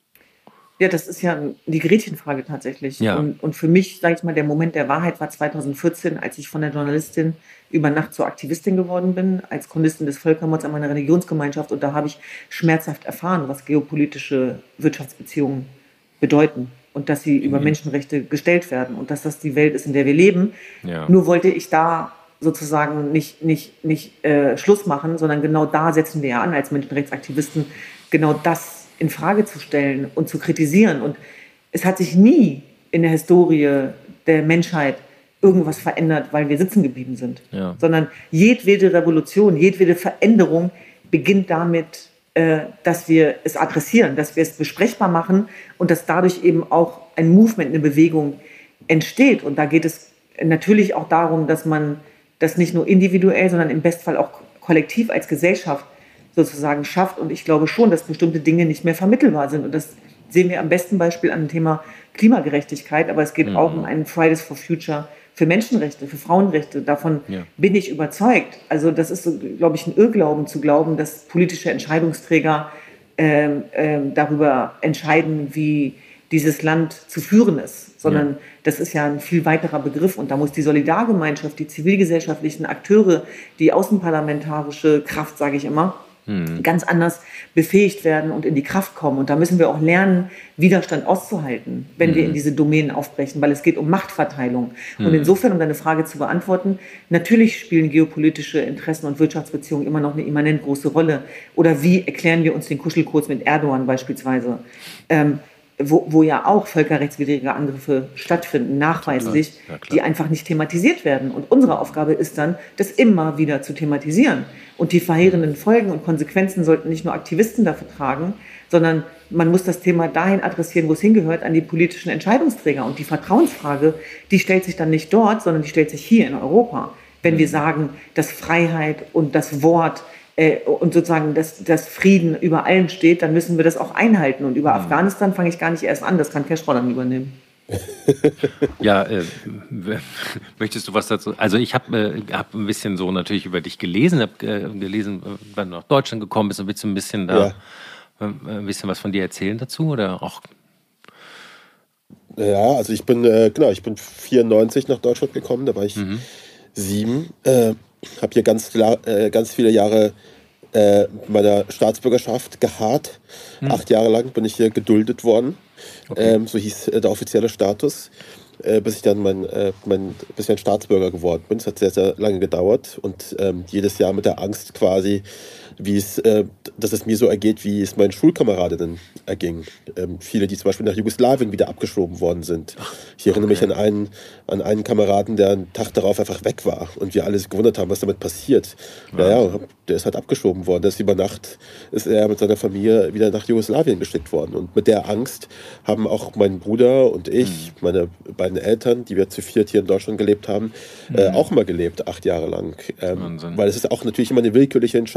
Ja, das ist ja die Gretchenfrage tatsächlich. Ja. Und, und für mich, sage ich mal, der Moment der Wahrheit war zweitausendvierzehn, als ich von der Journalistin über Nacht zur Aktivistin geworden bin, als Chronistin des Völkermords an meiner Religionsgemeinschaft. Und da habe ich schmerzhaft erfahren, was geopolitische Wirtschaftsbeziehungen bedeuten. Und dass sie mhm. über Menschenrechte gestellt werden. Und dass das die Welt ist, in der wir leben. Ja. Nur wollte ich da sozusagen nicht, nicht, nicht äh, Schluss machen, sondern genau da setzen wir ja an als Menschenrechtsaktivisten, genau das in Frage zu stellen und zu kritisieren. Und es hat sich nie in der Historie der Menschheit irgendwas verändert, weil wir sitzen geblieben sind. Ja. Sondern jedwede Revolution, jedwede Veränderung beginnt damit, äh, dass wir es adressieren, dass wir es besprechbar machen und dass dadurch eben auch ein Movement, eine Bewegung entsteht. Und da geht es natürlich auch darum, dass man das nicht nur individuell, sondern im Bestfall auch kollektiv als Gesellschaft sozusagen schafft. Und ich glaube schon, dass bestimmte Dinge nicht mehr vermittelbar sind. Und das sehen wir am besten Beispiel an dem Thema Klimagerechtigkeit. Aber es geht mhm. auch um einen Fridays for Future für Menschenrechte, für Frauenrechte. Davon ja. bin ich überzeugt. Also das ist, so, glaube ich, ein Irrglauben zu glauben, dass politische Entscheidungsträger ähm, ähm, darüber entscheiden, wie dieses Land zu führen ist. Sondern ja. das ist ja ein viel weiterer Begriff. Und da muss die Solidargemeinschaft, die zivilgesellschaftlichen Akteure, die außenparlamentarische Kraft, sage ich immer, ganz anders befähigt werden und in die Kraft kommen. Und da müssen wir auch lernen, Widerstand auszuhalten, wenn mhm. wir in diese Domänen aufbrechen, weil es geht um Machtverteilung. Mhm. Und insofern, um deine Frage zu beantworten, natürlich spielen geopolitische Interessen und Wirtschaftsbeziehungen immer noch eine immanent große Rolle. Oder wie erklären wir uns den Kuschelkurs mit Erdogan beispielsweise? Ähm, Wo, wo ja auch völkerrechtswidrige Angriffe stattfinden, nachweislich, ja, die einfach nicht thematisiert werden. Und unsere Aufgabe ist dann, das immer wieder zu thematisieren. Und die verheerenden Folgen und Konsequenzen sollten nicht nur Aktivisten dafür tragen, sondern man muss das Thema dahin adressieren, wo es hingehört, an die politischen Entscheidungsträger. Und die Vertrauensfrage, die stellt sich dann nicht dort, sondern die stellt sich hier in Europa. Wenn mhm. wir sagen, dass Freiheit und das Wort und sozusagen, dass, dass Frieden über allem steht, dann müssen wir das auch einhalten. Und über mhm. Afghanistan fange ich gar nicht erst an, das kann Keschrau dann übernehmen. Ja, äh, möchtest du was dazu? Also ich habe äh, hab ein bisschen so natürlich über dich gelesen, habe äh, gelesen, wann du nach Deutschland gekommen bist, willst du ein bisschen da, ja. äh, ein bisschen was von dir erzählen dazu oder auch? Ja, also ich bin, äh, genau, ich bin vierundneunzig nach Deutschland gekommen, da war ich mhm. sieben, äh, habe hier ganz, äh, ganz viele Jahre äh, meiner Staatsbürgerschaft geharrt. Hm. Acht Jahre lang bin ich hier geduldet worden. Okay. Ähm, so hieß äh, der offizielle Status, äh, bis ich dann mein, äh, mein, bis ich ein Staatsbürger geworden bin. Das hat sehr, sehr lange gedauert und ähm, jedes Jahr mit der Angst quasi, wie es, äh, dass es mir so ergeht, wie es meinen Schulkameradinnen erging. Ähm, viele, die zum Beispiel nach Jugoslawien wieder abgeschoben worden sind. Ich erinnere okay. mich an einen, an einen Kameraden, der einen Tag darauf einfach weg war und wir alle sich gewundert haben, was damit passiert. Ja. Naja, der ist halt abgeschoben worden. Der ist über Nacht, ist er mit seiner Familie wieder nach Jugoslawien geschickt worden. Und mit der Angst haben auch mein Bruder und ich, mhm. meine beiden Eltern, die wir zu viert hier in Deutschland gelebt haben, mhm. äh, auch mal gelebt, acht Jahre lang. Ähm, weil es ist auch natürlich immer eine willkürliche Entscheidung.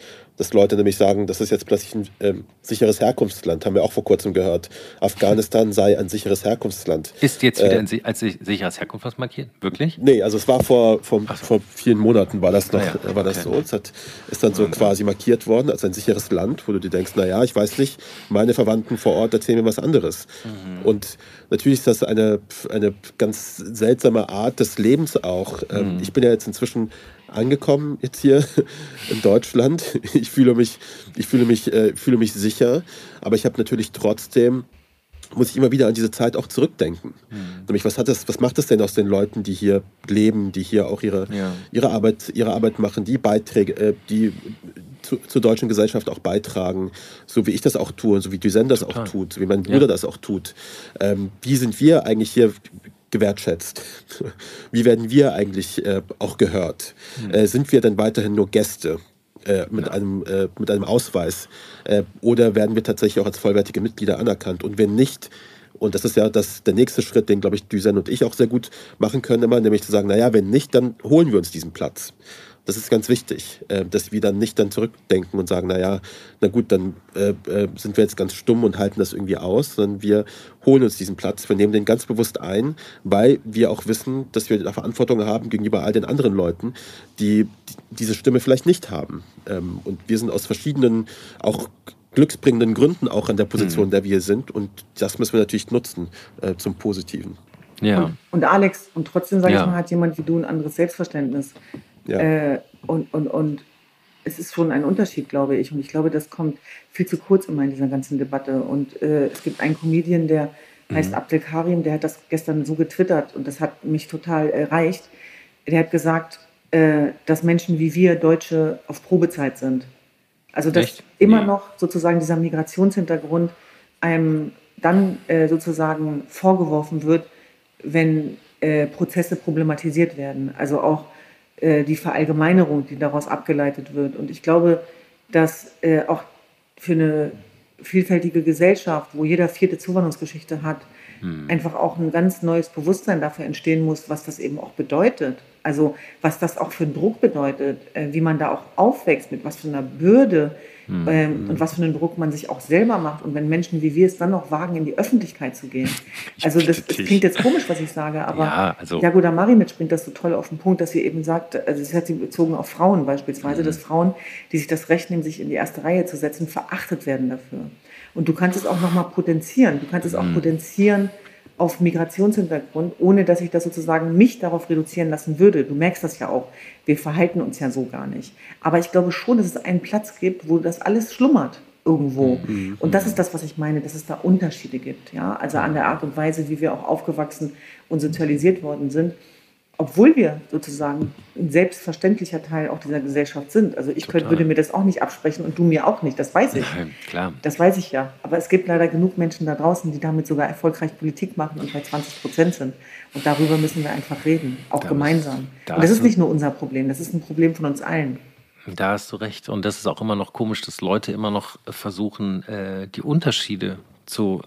dass Leute nämlich sagen, das ist jetzt plötzlich ein ähm, sicheres Herkunftsland, haben wir auch vor kurzem gehört. Afghanistan sei ein sicheres Herkunftsland. Ist jetzt wieder äh, ein, als sicheres Herkunftsland markiert? Wirklich? Nee, also es war vor, vor, so. vor vielen Monaten war das noch, ah, ja. war das okay. so. Es hat, ist dann so quasi markiert worden als ein sicheres Land, wo du dir denkst, naja, ich weiß nicht, meine Verwandten vor Ort erzählen mir was anderes. Mhm. Und natürlich ist das eine, eine ganz seltsame Art des Lebens auch. Mhm. Ich bin ja jetzt inzwischen angekommen jetzt hier in Deutschland. Ich fühle mich, ich fühle mich, äh, fühle mich sicher, aber ich habe natürlich trotzdem, muss ich immer wieder an diese Zeit auch zurückdenken. Mhm. Nämlich, was hat das, was macht es denn aus den Leuten, die hier leben, die hier auch ihre, ja. ihre Arbeit, ihre Arbeit machen, die Beiträge, äh, die zu, zur deutschen Gesellschaft auch beitragen, so wie ich das auch tue, so wie Duzen das Total. auch tut, so wie mein Bruder ja. das auch tut. Ähm, wie sind wir eigentlich hier gewertschätzt? Wie werden wir eigentlich äh, auch gehört? Mhm. Äh, sind wir dann weiterhin nur Gäste äh, mit, ja. einem, äh, mit einem Ausweis? Äh, oder werden wir tatsächlich auch als vollwertige Mitglieder anerkannt? Und wenn nicht, und das ist ja das, der nächste Schritt, den, glaube ich, Duzen und ich auch sehr gut machen können, immer, nämlich zu sagen, naja, wenn nicht, dann holen wir uns diesen Platz. Das ist ganz wichtig, äh, dass wir dann nicht dann zurückdenken und sagen, naja, na gut, dann äh, äh, sind wir jetzt ganz stumm und halten das irgendwie aus, sondern wir holen uns diesen Platz, wir nehmen den ganz bewusst ein, weil wir auch wissen, dass wir da Verantwortung haben gegenüber all den anderen Leuten, die, die diese Stimme vielleicht nicht haben. Ähm, und wir sind aus verschiedenen, auch glücksbringenden Gründen auch an der Position, mhm. der wir sind, und das müssen wir natürlich nutzen äh, zum Positiven. Ja. Und, und Alex, und trotzdem, sage ja. ich mal, hat jemand wie du ein anderes Selbstverständnis. Ja. Äh, und, und, und es ist schon ein Unterschied, glaube ich. Und ich glaube, das kommt viel zu kurz immer in dieser ganzen Debatte. Und äh, es gibt einen Comedian, der mhm. heißt Abdel Karim, der hat das gestern so getwittert und das hat mich total erreicht. Der hat gesagt, äh, dass Menschen wie wir Deutsche auf Probezeit sind. Also dass Echt? immer nee. noch sozusagen dieser Migrationshintergrund einem dann äh, sozusagen vorgeworfen wird, wenn äh, Prozesse problematisiert werden. Also auch die Verallgemeinerung, die daraus abgeleitet wird. Und ich glaube, dass äh, auch für eine vielfältige Gesellschaft, wo jeder vierte Zuwanderungsgeschichte hat, hm. einfach auch ein ganz neues Bewusstsein dafür entstehen muss, was das eben auch bedeutet. Also was das auch für einen Druck bedeutet, äh, wie man da auch aufwächst, mit was für einer Bürde hm. ähm, und was für einen Druck man sich auch selber macht. Und wenn Menschen wie wir es dann noch wagen, in die Öffentlichkeit zu gehen. Also das, das klingt jetzt komisch, was ich sage, aber ja, also Jagoda Marinic bringt das so toll auf den Punkt, dass sie eben sagt, also das hat sie bezogen auf Frauen beispielsweise, mhm. dass Frauen, die sich das Recht nehmen, sich in die erste Reihe zu setzen, verachtet werden dafür. Und du kannst es auch nochmal potenzieren. Du kannst es auch mhm. potenzieren auf Migrationshintergrund, ohne dass ich das sozusagen mich darauf reduzieren lassen würde. Du merkst das ja auch. Wir verhalten uns ja so gar nicht. Aber ich glaube schon, dass es einen Platz gibt, wo das alles schlummert irgendwo. Mhm. Und das ist das, was ich meine, dass es da Unterschiede gibt. Ja? Also an der Art und Weise, wie wir auch aufgewachsen und sozialisiert worden sind. Obwohl wir sozusagen ein selbstverständlicher Teil auch dieser Gesellschaft sind. Also ich könnte, würde mir das auch nicht absprechen und du mir auch nicht, das weiß ich. Nein, klar. Das weiß ich ja. Aber es gibt leider genug Menschen da draußen, die damit sogar erfolgreich Politik machen und bei zwanzig Prozent sind. Und darüber müssen wir einfach reden, auch da gemeinsam. Da und das ist nicht nur unser Problem, das ist ein Problem von uns allen. Da hast du recht. Und das ist auch immer noch komisch, dass Leute immer noch versuchen, die Unterschiede zu,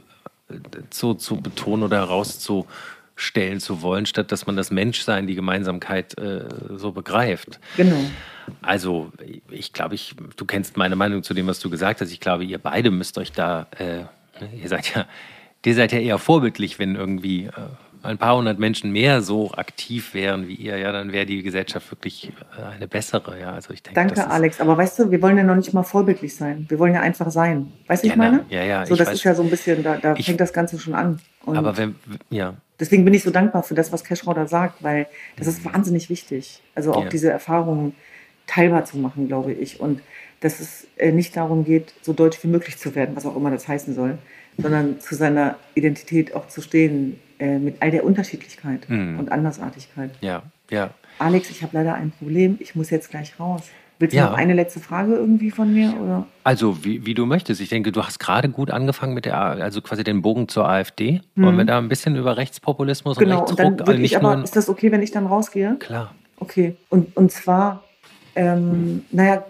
zu, zu betonen oder herauszustellen zu wollen, statt dass man das Menschsein, die Gemeinsamkeit äh, so begreift. Genau. Also ich glaube, ich, du kennst meine Meinung zu dem, was du gesagt hast. Ich glaube, ihr beide müsst euch da, äh, ihr seid ja, ihr seid ja eher vorbildlich, wenn irgendwie äh, ein paar hundert Menschen mehr so aktiv wären wie ihr, ja, dann wäre die Gesellschaft wirklich eine bessere. Ja, also ich denke, Danke, das ist Alex. Aber weißt du, wir wollen ja noch nicht mal vorbildlich sein. Wir wollen ja einfach sein. Weißt du, ja, ich meine? Ja, ja. So, das weiß, ist ja so ein bisschen, da, da ich, fängt das Ganze schon an. Und aber wenn, ja. Deswegen bin ich so dankbar für das, was Keschrau da sagt, weil das ist wahnsinnig wichtig. Also auch ja. diese Erfahrungen teilbar zu machen, glaube ich. Und dass es äh, nicht darum geht, so deutsch wie möglich zu werden, was auch immer das heißen soll, sondern zu seiner Identität auch zu stehen, äh, mit all der Unterschiedlichkeit mhm. und Andersartigkeit. Ja, ja. Alex, ich habe leider ein Problem. Ich muss jetzt gleich raus. Willst du ja. noch eine letzte Frage irgendwie von mir? Oder? Also, wie, wie du möchtest. Ich denke, du hast gerade gut angefangen mit der, also quasi den Bogen zur AfD. Mhm. Wollen wir da ein bisschen über Rechtspopulismus genau, und Rechtsruck? Genau, und dann nicht ich aber, nur ist das okay, wenn ich dann rausgehe? Klar. Okay, und, und zwar, ähm, naja,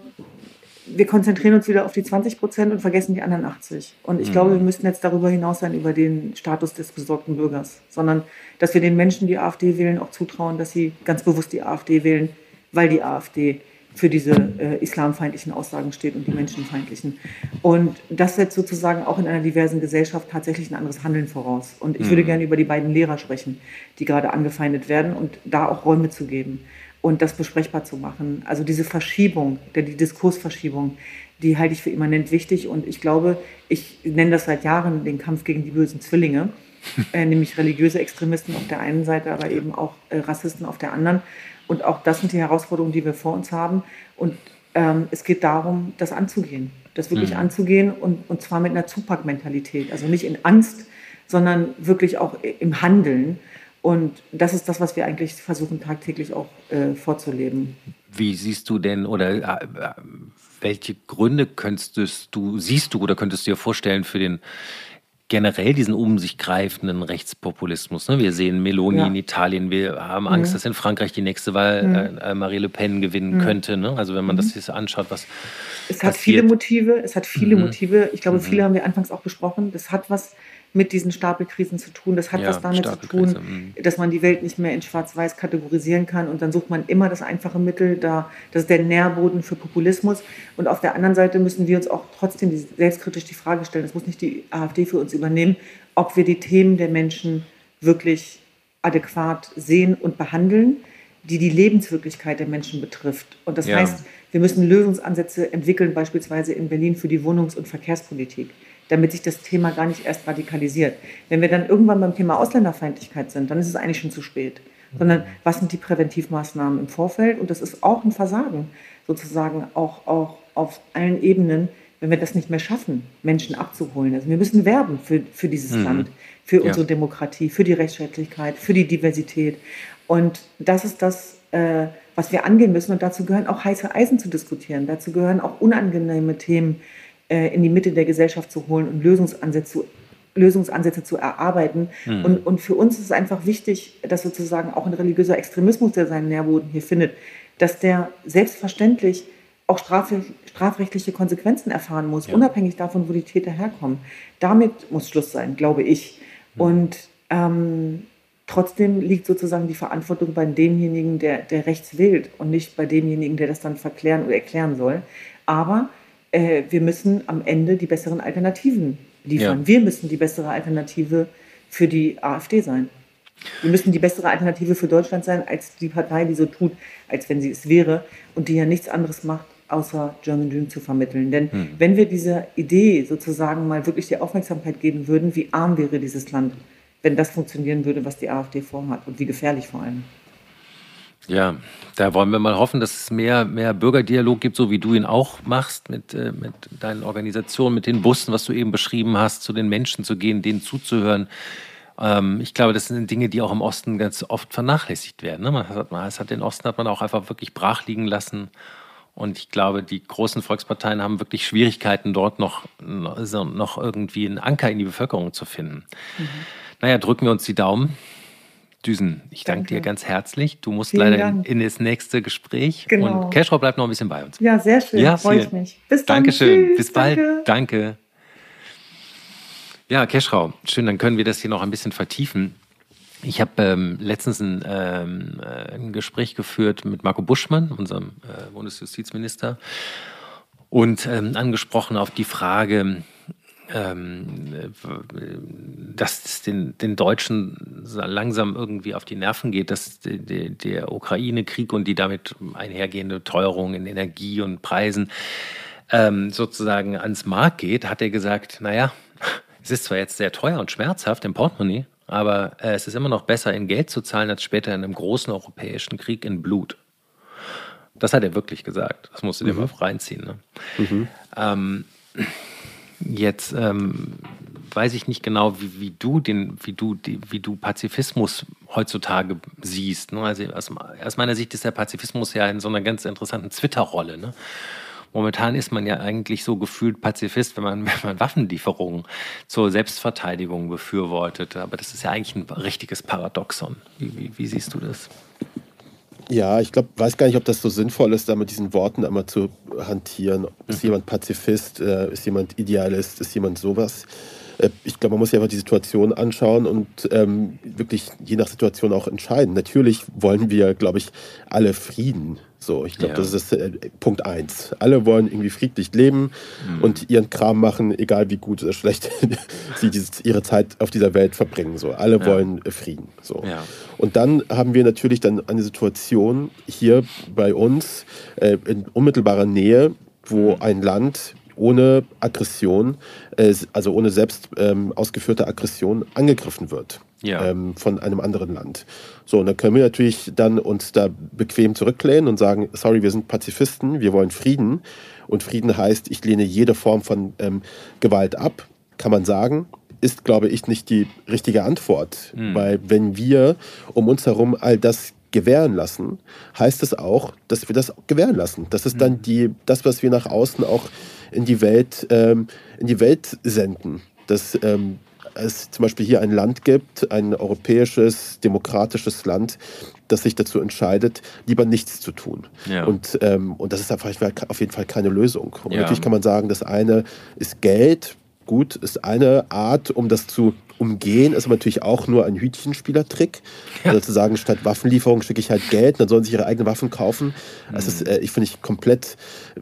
wir konzentrieren uns wieder auf die zwanzig Prozent und vergessen die anderen achtzig. Und ich mhm. glaube, wir müssten jetzt darüber hinaus sein, über den Status des besorgten Bürgers. Sondern, dass wir den Menschen, die AfD wählen, auch zutrauen, dass sie ganz bewusst die AfD wählen, weil die AfD für diese äh, islamfeindlichen Aussagen steht und die menschenfeindlichen. Und das setzt sozusagen auch in einer diversen Gesellschaft tatsächlich ein anderes Handeln voraus. Und ich mhm. würde gerne über die beiden Lehrer sprechen, die gerade angefeindet werden und da auch Räume zu geben und das besprechbar zu machen. Also diese Verschiebung, die Diskursverschiebung, die halte ich für immanent wichtig. Und ich glaube, ich nenne das seit Jahren den Kampf gegen die bösen Zwillinge, äh, nämlich religiöse Extremisten auf der einen Seite, aber eben auch äh, Rassisten auf der anderen. Und auch das sind die Herausforderungen, die wir vor uns haben. Und ähm, es geht darum, das anzugehen, das wirklich mhm. anzugehen und, und zwar mit einer Zupackmentalität. Also nicht in Angst, sondern wirklich auch im Handeln. Und das ist das, was wir eigentlich versuchen tagtäglich auch äh, vorzuleben. Wie siehst du denn oder äh, welche Gründe könntest du, siehst du oder könntest du dir vorstellen für den generell diesen um sich greifenden Rechtspopulismus? Ne? Wir sehen Meloni ja. in Italien, wir haben Angst, mhm. dass in Frankreich die nächste Wahl mhm. äh, Marie Le Pen gewinnen mhm. könnte. Ne? Also wenn man mhm. das jetzt anschaut, was Es hat passiert. viele Motive, es hat viele mhm. Motive. Ich glaube, Mhm. viele haben wir anfangs auch besprochen. Das hat was mit diesen Stapelkrisen zu tun. Das hat Ja, was damit zu Stapelkrise, tun, mhm. dass man die Welt nicht mehr in Schwarz-Weiß kategorisieren kann und dann sucht man immer das einfache Mittel. Da, das ist der Nährboden für Populismus. Und auf der anderen Seite müssen wir uns auch trotzdem die, selbstkritisch die Frage stellen, das muss nicht die AfD für uns übernehmen, ob wir die Themen der Menschen wirklich adäquat sehen und behandeln, die die Lebenswirklichkeit der Menschen betrifft. Und das Ja. heißt, wir müssen Lösungsansätze entwickeln, beispielsweise in Berlin für die Wohnungs- und Verkehrspolitik, damit sich das Thema gar nicht erst radikalisiert. Wenn wir dann irgendwann beim Thema Ausländerfeindlichkeit sind, dann ist es eigentlich schon zu spät. Sondern was sind die Präventivmaßnahmen im Vorfeld? Und das ist auch ein Versagen, sozusagen auch, auch auf allen Ebenen, wenn wir das nicht mehr schaffen, Menschen abzuholen. Also wir müssen werben für, für dieses Mhm. Land, für Ja. unsere Demokratie, für die Rechtsstaatlichkeit, für die Diversität. Und das ist das, äh, was wir angehen müssen. Und dazu gehören auch heiße Eisen zu diskutieren. Dazu gehören auch unangenehme Themen äh, in die Mitte der Gesellschaft zu holen und Lösungsansätze zu, Lösungsansätze zu erarbeiten. Mhm. Und, und für uns ist es einfach wichtig, dass sozusagen auch ein religiöser Extremismus, der seinen Nährboden hier findet, dass der selbstverständlich auch straf, strafrechtliche Konsequenzen erfahren muss, Ja. unabhängig davon, wo die Täter herkommen. Damit muss Schluss sein, glaube ich. Mhm. Und ähm, trotzdem liegt sozusagen die Verantwortung bei demjenigen, der, der rechts wählt und nicht bei demjenigen, der das dann verklären oder erklären soll. Aber äh, wir müssen am Ende die besseren Alternativen liefern. Ja. Wir müssen die bessere Alternative für die AfD sein. Wir müssen die bessere Alternative für Deutschland sein, als die Partei, die so tut, als wenn sie es wäre und die ja nichts anderes macht, außer German Dream zu vermitteln. Denn Hm. wenn wir dieser Idee sozusagen mal wirklich die Aufmerksamkeit geben würden, wie arm wäre dieses Land, wenn das funktionieren würde, was die AfD vorhat und wie gefährlich vor allem. Ja, da wollen wir mal hoffen, dass es mehr, mehr Bürgerdialog gibt, so wie du ihn auch machst, mit, äh, mit deinen Organisationen, mit den Bussen, was du eben beschrieben hast, zu den Menschen zu gehen, denen zuzuhören. Ähm, ich glaube, das sind Dinge, die auch im Osten ganz oft vernachlässigt werden. Ne? Man hat, man, es hat den Osten hat man auch einfach wirklich brach liegen lassen. Und ich glaube, die großen Volksparteien haben wirklich Schwierigkeiten, dort noch, noch irgendwie einen Anker in die Bevölkerung zu finden. Mhm. Naja, drücken wir uns die Daumen. Düsen, ich danke, danke dir ganz herzlich. Du musst Vielen leider in, Dank. in das nächste Gespräch. Genau. Und Keschrau bleibt noch ein bisschen bei uns. Ja, sehr schön. Ja, freue ich vielen- mich. Bis dann. Dankeschön. Tschüss. Bis bald. Danke. Danke. Ja, Keschrau, schön, dann können wir das hier noch ein bisschen vertiefen. Ich habe ähm, letztens ein, ähm, äh, ein Gespräch geführt mit Marco Buschmann, unserem äh, Bundesjustizminister, und ähm, angesprochen auf die Frage, ähm, äh, dass es den, den Deutschen so langsam irgendwie auf die Nerven geht, dass de, de, der Ukraine-Krieg und die damit einhergehende Teuerung in Energie und Preisen ähm, sozusagen ans Mark geht, hat er gesagt, naja, es ist zwar jetzt sehr teuer und schmerzhaft im Portemonnaie, aber äh, es ist immer noch besser, in Geld zu zahlen, als später in einem großen europäischen Krieg in Blut. Das hat er wirklich gesagt. Das musst du dir Mhm. mal reinziehen. Ne? Mhm. Ähm, jetzt ähm, weiß ich nicht genau, wie, wie du den, wie du, die, wie du Pazifismus heutzutage siehst. Ne? Also aus, aus meiner Sicht ist der Pazifismus ja in so einer ganz interessanten Twitter-Rolle. Ne? Momentan ist man ja eigentlich so gefühlt Pazifist, wenn man, wenn man Waffenlieferungen zur Selbstverteidigung befürwortet. Aber das ist ja eigentlich ein richtiges Paradoxon. Wie, wie, wie siehst du das? Ja, ich glaube, weiß gar nicht, ob das so sinnvoll ist, da mit diesen Worten einmal zu hantieren. Ist Mhm. jemand Pazifist, äh, ist jemand Idealist, ist jemand sowas? äh, ich glaube, man muss sich einfach die Situation anschauen und ähm, wirklich je nach Situation auch entscheiden. Natürlich wollen wir, glaube ich, alle Frieden. So, ich glaube, ja. das ist äh, Punkt eins. Alle wollen irgendwie friedlich leben mhm. und ihren Kram machen, egal wie gut oder schlecht sie dieses, ihre Zeit auf dieser Welt verbringen. So, alle ja. wollen äh, Frieden. So. Ja. Und dann haben wir natürlich dann eine Situation hier bei uns äh, in unmittelbarer Nähe, wo mhm. ein Land ohne Aggression, äh, also ohne selbst ähm, ausgeführte Aggression angegriffen wird. Ja. Ähm, von einem anderen Land. So, und dann können wir natürlich dann uns da bequem zurücklehnen und sagen, sorry, wir sind Pazifisten, wir wollen Frieden. Und Frieden heißt, ich lehne jede Form von ähm, Gewalt ab, kann man sagen, ist, glaube ich, nicht die richtige Antwort. Mhm. Weil wenn wir um uns herum all das gewähren lassen, heißt es auch, dass wir das gewähren lassen. Das ist dann die, das, was wir nach außen auch in die Welt, ähm, in die Welt senden. Das ähm, es zum Beispiel hier ein Land gibt, ein europäisches, demokratisches Land, das sich dazu entscheidet, lieber nichts zu tun. Ja. Und, ähm, und das ist einfach auf jeden Fall keine Lösung. Und ja. natürlich kann man sagen, das eine ist Geld, gut, ist eine Art, um das zu umgehen, ist aber natürlich auch nur ein Hütchenspielertrick. Ja. Also zu sagen, statt Waffenlieferung schicke ich halt Geld, dann sollen sie ihre eigenen Waffen kaufen. Mhm. Das ist, äh, ich finde ich, komplett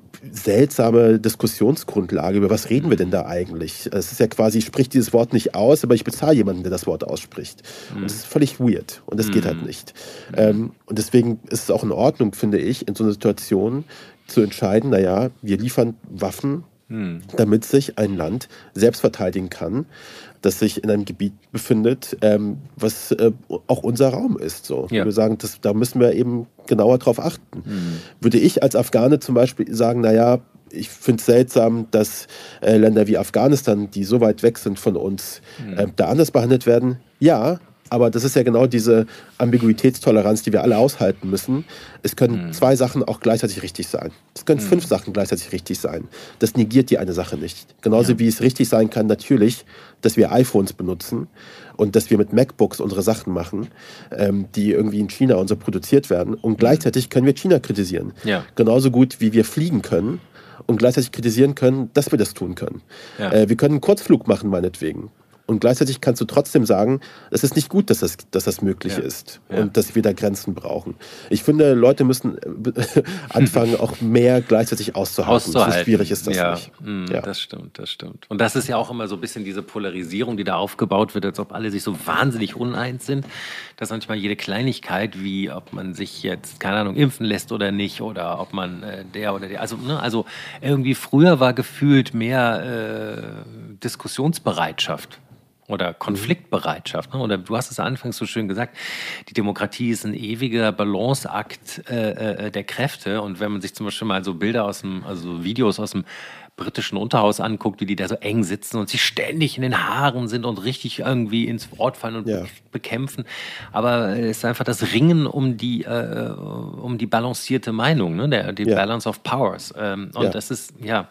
seltsame Diskussionsgrundlage. Über was reden wir denn da eigentlich? Es ist ja quasi, ich spreche dieses Wort nicht aus, aber ich bezahle jemanden, der das Wort ausspricht. Mhm. Und das ist völlig weird. Und das mhm. geht halt nicht. Mhm. Ähm, und deswegen ist es auch in Ordnung, finde ich, in so einer Situation zu entscheiden, naja, wir liefern Waffen, mhm. damit sich ein Land selbst verteidigen kann, das sich in einem Gebiet befindet, ähm, was äh, auch unser Raum ist. So. Ja. Wir sagen, das, da müssen wir eben genauer drauf achten. Mhm. Würde ich als Afghane zum Beispiel sagen, naja, ich finde es seltsam, dass äh, Länder wie Afghanistan, die so weit weg sind von uns, mhm. äh, da anders behandelt werden? Ja, aber das ist ja genau diese Ambiguitätstoleranz, die wir alle aushalten müssen. Es können mhm. zwei Sachen auch gleichzeitig richtig sein. Es können mhm. fünf Sachen gleichzeitig richtig sein. Das negiert die eine Sache nicht. Genauso ja. wie es richtig sein kann, natürlich, dass wir iPhones benutzen und dass wir mit MacBooks unsere Sachen machen, ähm, die irgendwie in China und so produziert werden. Und gleichzeitig können wir China kritisieren. Ja. Genauso gut, wie wir fliegen können und gleichzeitig kritisieren können, dass wir das tun können. Ja. Äh, wir können einen Kurzflug machen, meinetwegen. Und gleichzeitig kannst du trotzdem sagen, es ist nicht gut, dass das, dass das möglich ja. ist und ja. dass wir da Grenzen brauchen. Ich finde, Leute müssen anfangen, auch mehr gleichzeitig auszuhalten. auszuhalten. So schwierig ist das ja. nicht. Mm, ja, das stimmt, das stimmt. Und das ist ja auch immer so ein bisschen diese Polarisierung, die da aufgebaut wird, als ob alle sich so wahnsinnig uneins sind, dass manchmal jede Kleinigkeit, wie ob man sich jetzt, keine Ahnung, impfen lässt oder nicht oder ob man äh, der oder der, also, ne, also irgendwie früher war gefühlt mehr äh, Diskussionsbereitschaft. Oder Konfliktbereitschaft. Ne? Oder du hast es anfangs so schön gesagt, die Demokratie ist ein ewiger Balanceakt äh, äh, der Kräfte. Und wenn man sich zum Beispiel mal so Bilder aus dem, also Videos aus dem britischen Unterhaus anguckt, wie die da so eng sitzen und sich ständig in den Haaren sind und richtig irgendwie ins Wort fallen und ja. bekämpfen. Aber es ist einfach das Ringen um die, äh, um die balancierte Meinung, ne? der, die ja. Balance of Powers. Ähm, und ja. das ist, ja...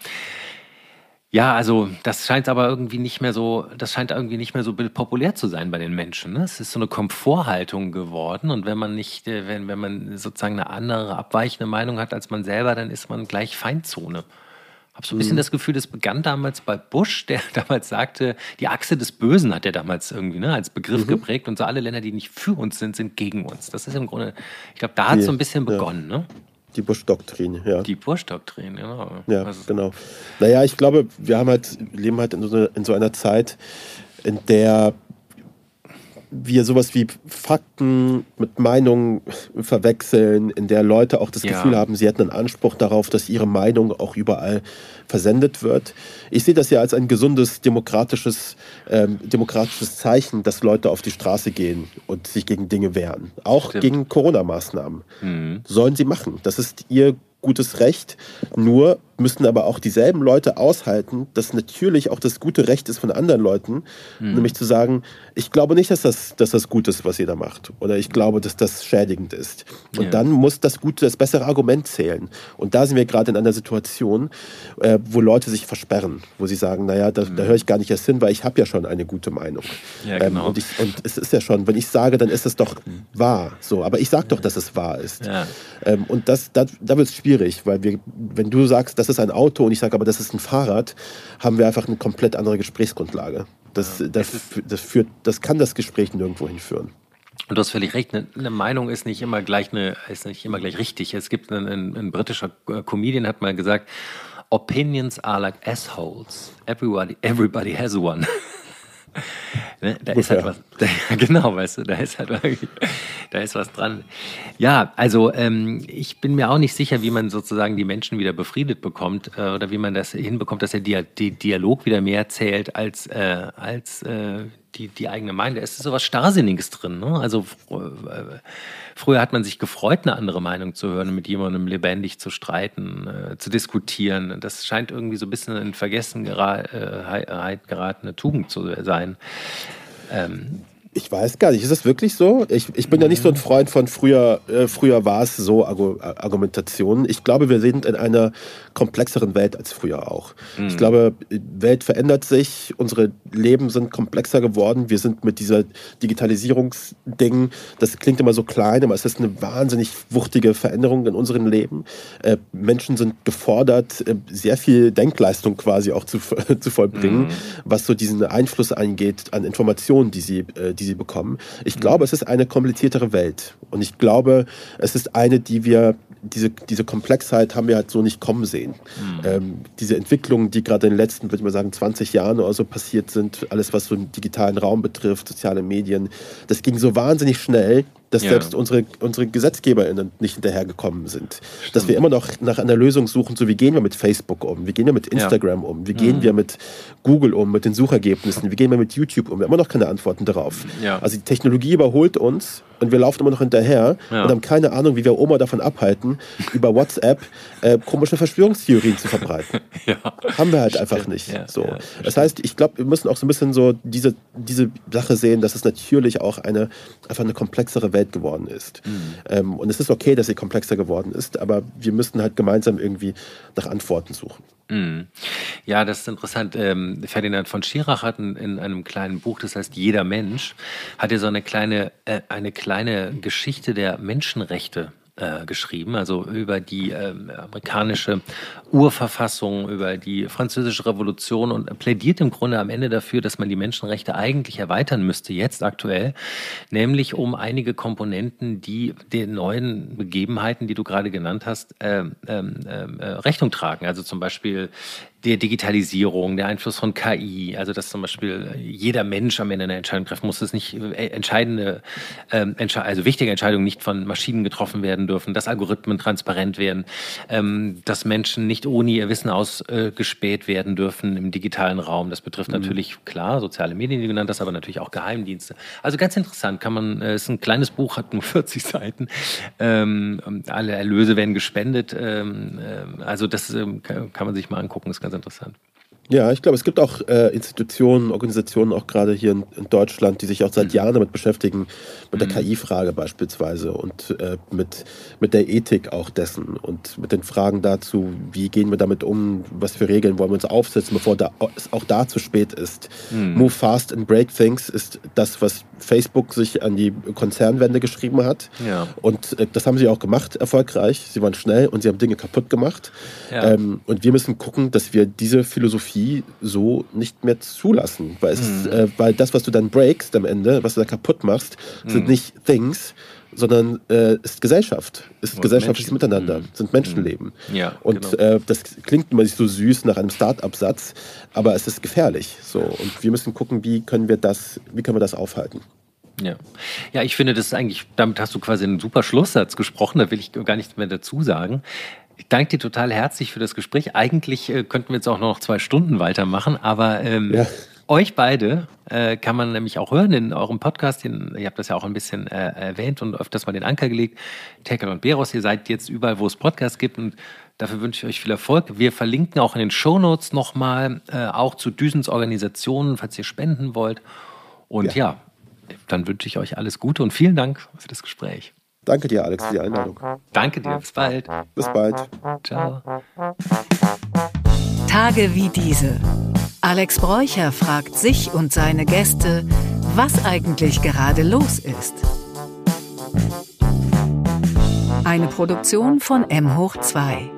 Ja, also das scheint aber irgendwie nicht mehr so, das scheint irgendwie nicht mehr so populär zu sein bei den Menschen. Ne? Es ist so eine Komforthaltung geworden und wenn man nicht, wenn, wenn man sozusagen eine andere, abweichende Meinung hat als man selber, dann ist man gleich Feindzone. Hab so ein bisschen mhm. das Gefühl, das begann damals bei Bush, der damals sagte, die Achse des Bösen hat er damals irgendwie ne, als Begriff mhm. geprägt und so alle Länder, die nicht für uns sind, sind gegen uns. Das ist im Grunde, ich glaube, da hat es so ein bisschen begonnen, ja. ne? Die Bush-Doktrin, ja. Die Bush-Doktrin, genau. Ja, also, genau. Naja, ich glaube, wir haben halt, leben halt in so, in so einer Zeit, in der wir sowas wie Fakten mit Meinungen verwechseln, in der Leute auch das ja. Gefühl haben, sie hätten einen Anspruch darauf, dass ihre Meinung auch überall versendet wird. Ich sehe das ja als ein gesundes, demokratisches, ähm, demokratisches Zeichen, dass Leute auf die Straße gehen und sich gegen Dinge wehren. Auch Stimmt. gegen Corona-Maßnahmen. Mhm. Sollen sie machen. Das ist ihr gutes Recht. Nur müssen aber auch dieselben Leute aushalten, dass natürlich auch das gute Recht ist von anderen Leuten, mhm. nämlich zu sagen, ich glaube nicht, dass das, dass das gut ist, was ihr da macht. Oder ich glaube, dass das schädigend ist. Und ja. dann muss das gute, das bessere Argument zählen. Und da sind wir gerade in einer Situation, äh, wo Leute sich versperren, wo sie sagen, naja, da, mhm. da höre ich gar nicht erst hin, weil ich habe ja schon eine gute Meinung. Ja, genau. ähm, und, ich, und es ist ja schon, wenn ich sage, dann ist es doch wahr. So, aber ich sage doch, dass es wahr ist. Ja. Ähm, und das, da, da wird es schwierig, weil wir, wenn du sagst, das ist ein Auto und ich sage aber, das ist ein Fahrrad, haben wir einfach eine komplett andere Gesprächsgrundlage. Das, das, das, führt, das kann das Gespräch nirgendwo hinführen. Und du hast völlig recht, eine, eine Meinung ist nicht immer gleich eine, ist nicht immer gleich richtig. Es gibt einen, ein, ein britischer Comedian hat mal gesagt, Opinions are like assholes. Everybody, everybody has one. Ne, da ist halt was, da, genau, weißt du, da ist halt wirklich, da ist was dran. Ja, also ähm, ich bin mir auch nicht sicher, wie man sozusagen die Menschen wieder befriedet bekommt äh, oder wie man das hinbekommt, dass der Dia- die Dialog wieder mehr zählt als, äh, als äh, die, die eigene Meinung. Da ist so was Starrsinniges drin. Ne? Also äh, früher hat man sich gefreut, eine andere Meinung zu hören, mit jemandem lebendig zu streiten, äh, zu diskutieren. Das scheint irgendwie so ein bisschen in Vergessenheit äh, geratene Tugend zu sein. Ähm, Ich weiß gar nicht, ist das wirklich so? Ich, ich bin ja nicht so ein Freund von früher, äh, früher war es so Argu- Argumentationen. Ich glaube, wir sind in einer komplexeren Welt als früher auch. Mhm. Ich glaube, die Welt verändert sich, unsere Leben sind komplexer geworden. Wir sind mit dieser Digitalisierungsding, das klingt immer so klein, aber es ist eine wahnsinnig wuchtige Veränderung in unserem Leben. Äh, Menschen sind gefordert, äh, sehr viel Denkleistung quasi auch zu, zu vollbringen, mhm. was so diesen Einfluss eingeht an Informationen, die sie, äh, die sie bekommen. Ich glaube, es ist eine kompliziertere Welt. Und ich glaube, es ist eine, die wir, diese, diese Komplexheit haben wir halt so nicht kommen sehen. Mhm. Ähm, diese Entwicklungen, die gerade in den letzten, würde ich mal sagen, zwanzig Jahren oder so passiert sind, alles, was so den digitalen Raum betrifft, soziale Medien, das ging so wahnsinnig schnell, dass ja. selbst unsere, unsere GesetzgeberInnen nicht hinterhergekommen sind. Stimmt. Dass wir immer noch nach einer Lösung suchen, so wie gehen wir mit Facebook um, wie gehen wir mit Instagram ja. um, wie gehen mhm. wir mit Google um, mit den Suchergebnissen, wie gehen wir mit YouTube um. Wir haben immer noch keine Antworten darauf. Ja. Also die Technologie überholt uns und wir laufen immer noch hinterher ja. und haben keine Ahnung, wie wir Oma davon abhalten, über WhatsApp äh, komische Verschwörungstheorien zu verbreiten. ja. Haben wir halt Stimmt. einfach nicht. Ja. So. Ja, das heißt, ich glaube, wir müssen auch so ein bisschen so diese, diese Sache sehen, dass es natürlich auch eine, einfach eine komplexere Welt geworden ist. Mhm. Ähm, und es ist okay, dass sie komplexer geworden ist, aber wir müssen halt gemeinsam irgendwie nach Antworten suchen. Mhm. Ja, das ist interessant. Ähm, Ferdinand von Schirach hat in, in einem kleinen Buch, das heißt Jeder Mensch, hat er so eine kleine, äh, eine kleine Geschichte der Menschenrechte äh, geschrieben, also über die äh, amerikanische Urverfassung, über die französische Revolution und plädiert im Grunde am Ende dafür, dass man die Menschenrechte eigentlich erweitern müsste, jetzt aktuell, nämlich um einige Komponenten, die den neuen Begebenheiten, die du gerade genannt hast, äh, äh, äh, Rechnung tragen. Also zum Beispiel der Digitalisierung, der Einfluss von K I, also dass zum Beispiel jeder Mensch am Ende eine Entscheidung treffen muss, dass nicht entscheidende, ähm, entsche- also wichtige Entscheidungen nicht von Maschinen getroffen werden dürfen, dass Algorithmen transparent werden, ähm, dass Menschen nicht ohne ihr Wissen ausgespäht werden dürfen im digitalen Raum. Das betrifft mhm. natürlich, klar, soziale Medien, die du genannt hast, aber natürlich auch Geheimdienste. Also ganz interessant, kann man, es ist ein kleines Buch, hat nur vierzig Seiten, ähm, alle Erlöse werden gespendet, ähm, also das ähm, kann, kann man sich mal angucken, ist ganz interessant. Ja, ich glaube, es gibt auch äh, Institutionen, Organisationen, auch gerade hier in, in Deutschland, die sich auch seit mhm. Jahren damit beschäftigen, mit der mhm. K I-Frage beispielsweise und äh, mit, mit der Ethik auch dessen und mit den Fragen dazu, wie gehen wir damit um, was für Regeln wollen wir uns aufsetzen, bevor da, es auch da zu spät ist. Mhm. Move fast and break things ist das, was Facebook sich an die Konzernwende geschrieben hat. Ja. Und äh, das haben sie auch gemacht, erfolgreich. Sie waren schnell und sie haben Dinge kaputt gemacht. Ja. Ähm, und wir müssen gucken, dass wir diese Philosophie so nicht mehr zulassen. Weil, es mhm. ist, äh, weil das, was du dann breakst am Ende, was du da kaputt machst, mhm. sind nicht Things, sondern äh, ist Gesellschaft, ist gesellschaftliches Menschen. Miteinander, mhm. sind Menschenleben. Ja, und genau. äh, das klingt immer nicht so süß nach einem Start-up-Satz, aber es ist gefährlich. So. Und wir müssen gucken, wie können wir das, wie können wir das aufhalten. Ja. ja, ich finde, das ist eigentlich, damit hast du quasi einen super Schlusssatz gesprochen, da will ich gar nichts mehr dazu sagen. Ich danke dir total herzlich für das Gespräch. Eigentlich äh, könnten wir jetzt auch noch zwei Stunden weitermachen, aber ähm, ja. euch beide äh, kann man nämlich auch hören in eurem Podcast. Den, ihr habt das ja auch ein bisschen äh, erwähnt und öfters mal den Anker gelegt. Tekla und Beros, ihr seid jetzt überall, wo es Podcasts gibt und dafür wünsche ich euch viel Erfolg. Wir verlinken auch in den Shownotes nochmal, äh, auch zu Düsens Organisationen, falls ihr spenden wollt. Und ja, ja dann wünsche ich euch alles Gute und vielen Dank für das Gespräch. Danke dir, Alex, für die Einladung. Danke dir, bis bald. Bis bald. Ciao. Tage wie diese. Alex Bräucher fragt sich und seine Gäste, was eigentlich gerade los ist. Eine Produktion von M hoch zwei.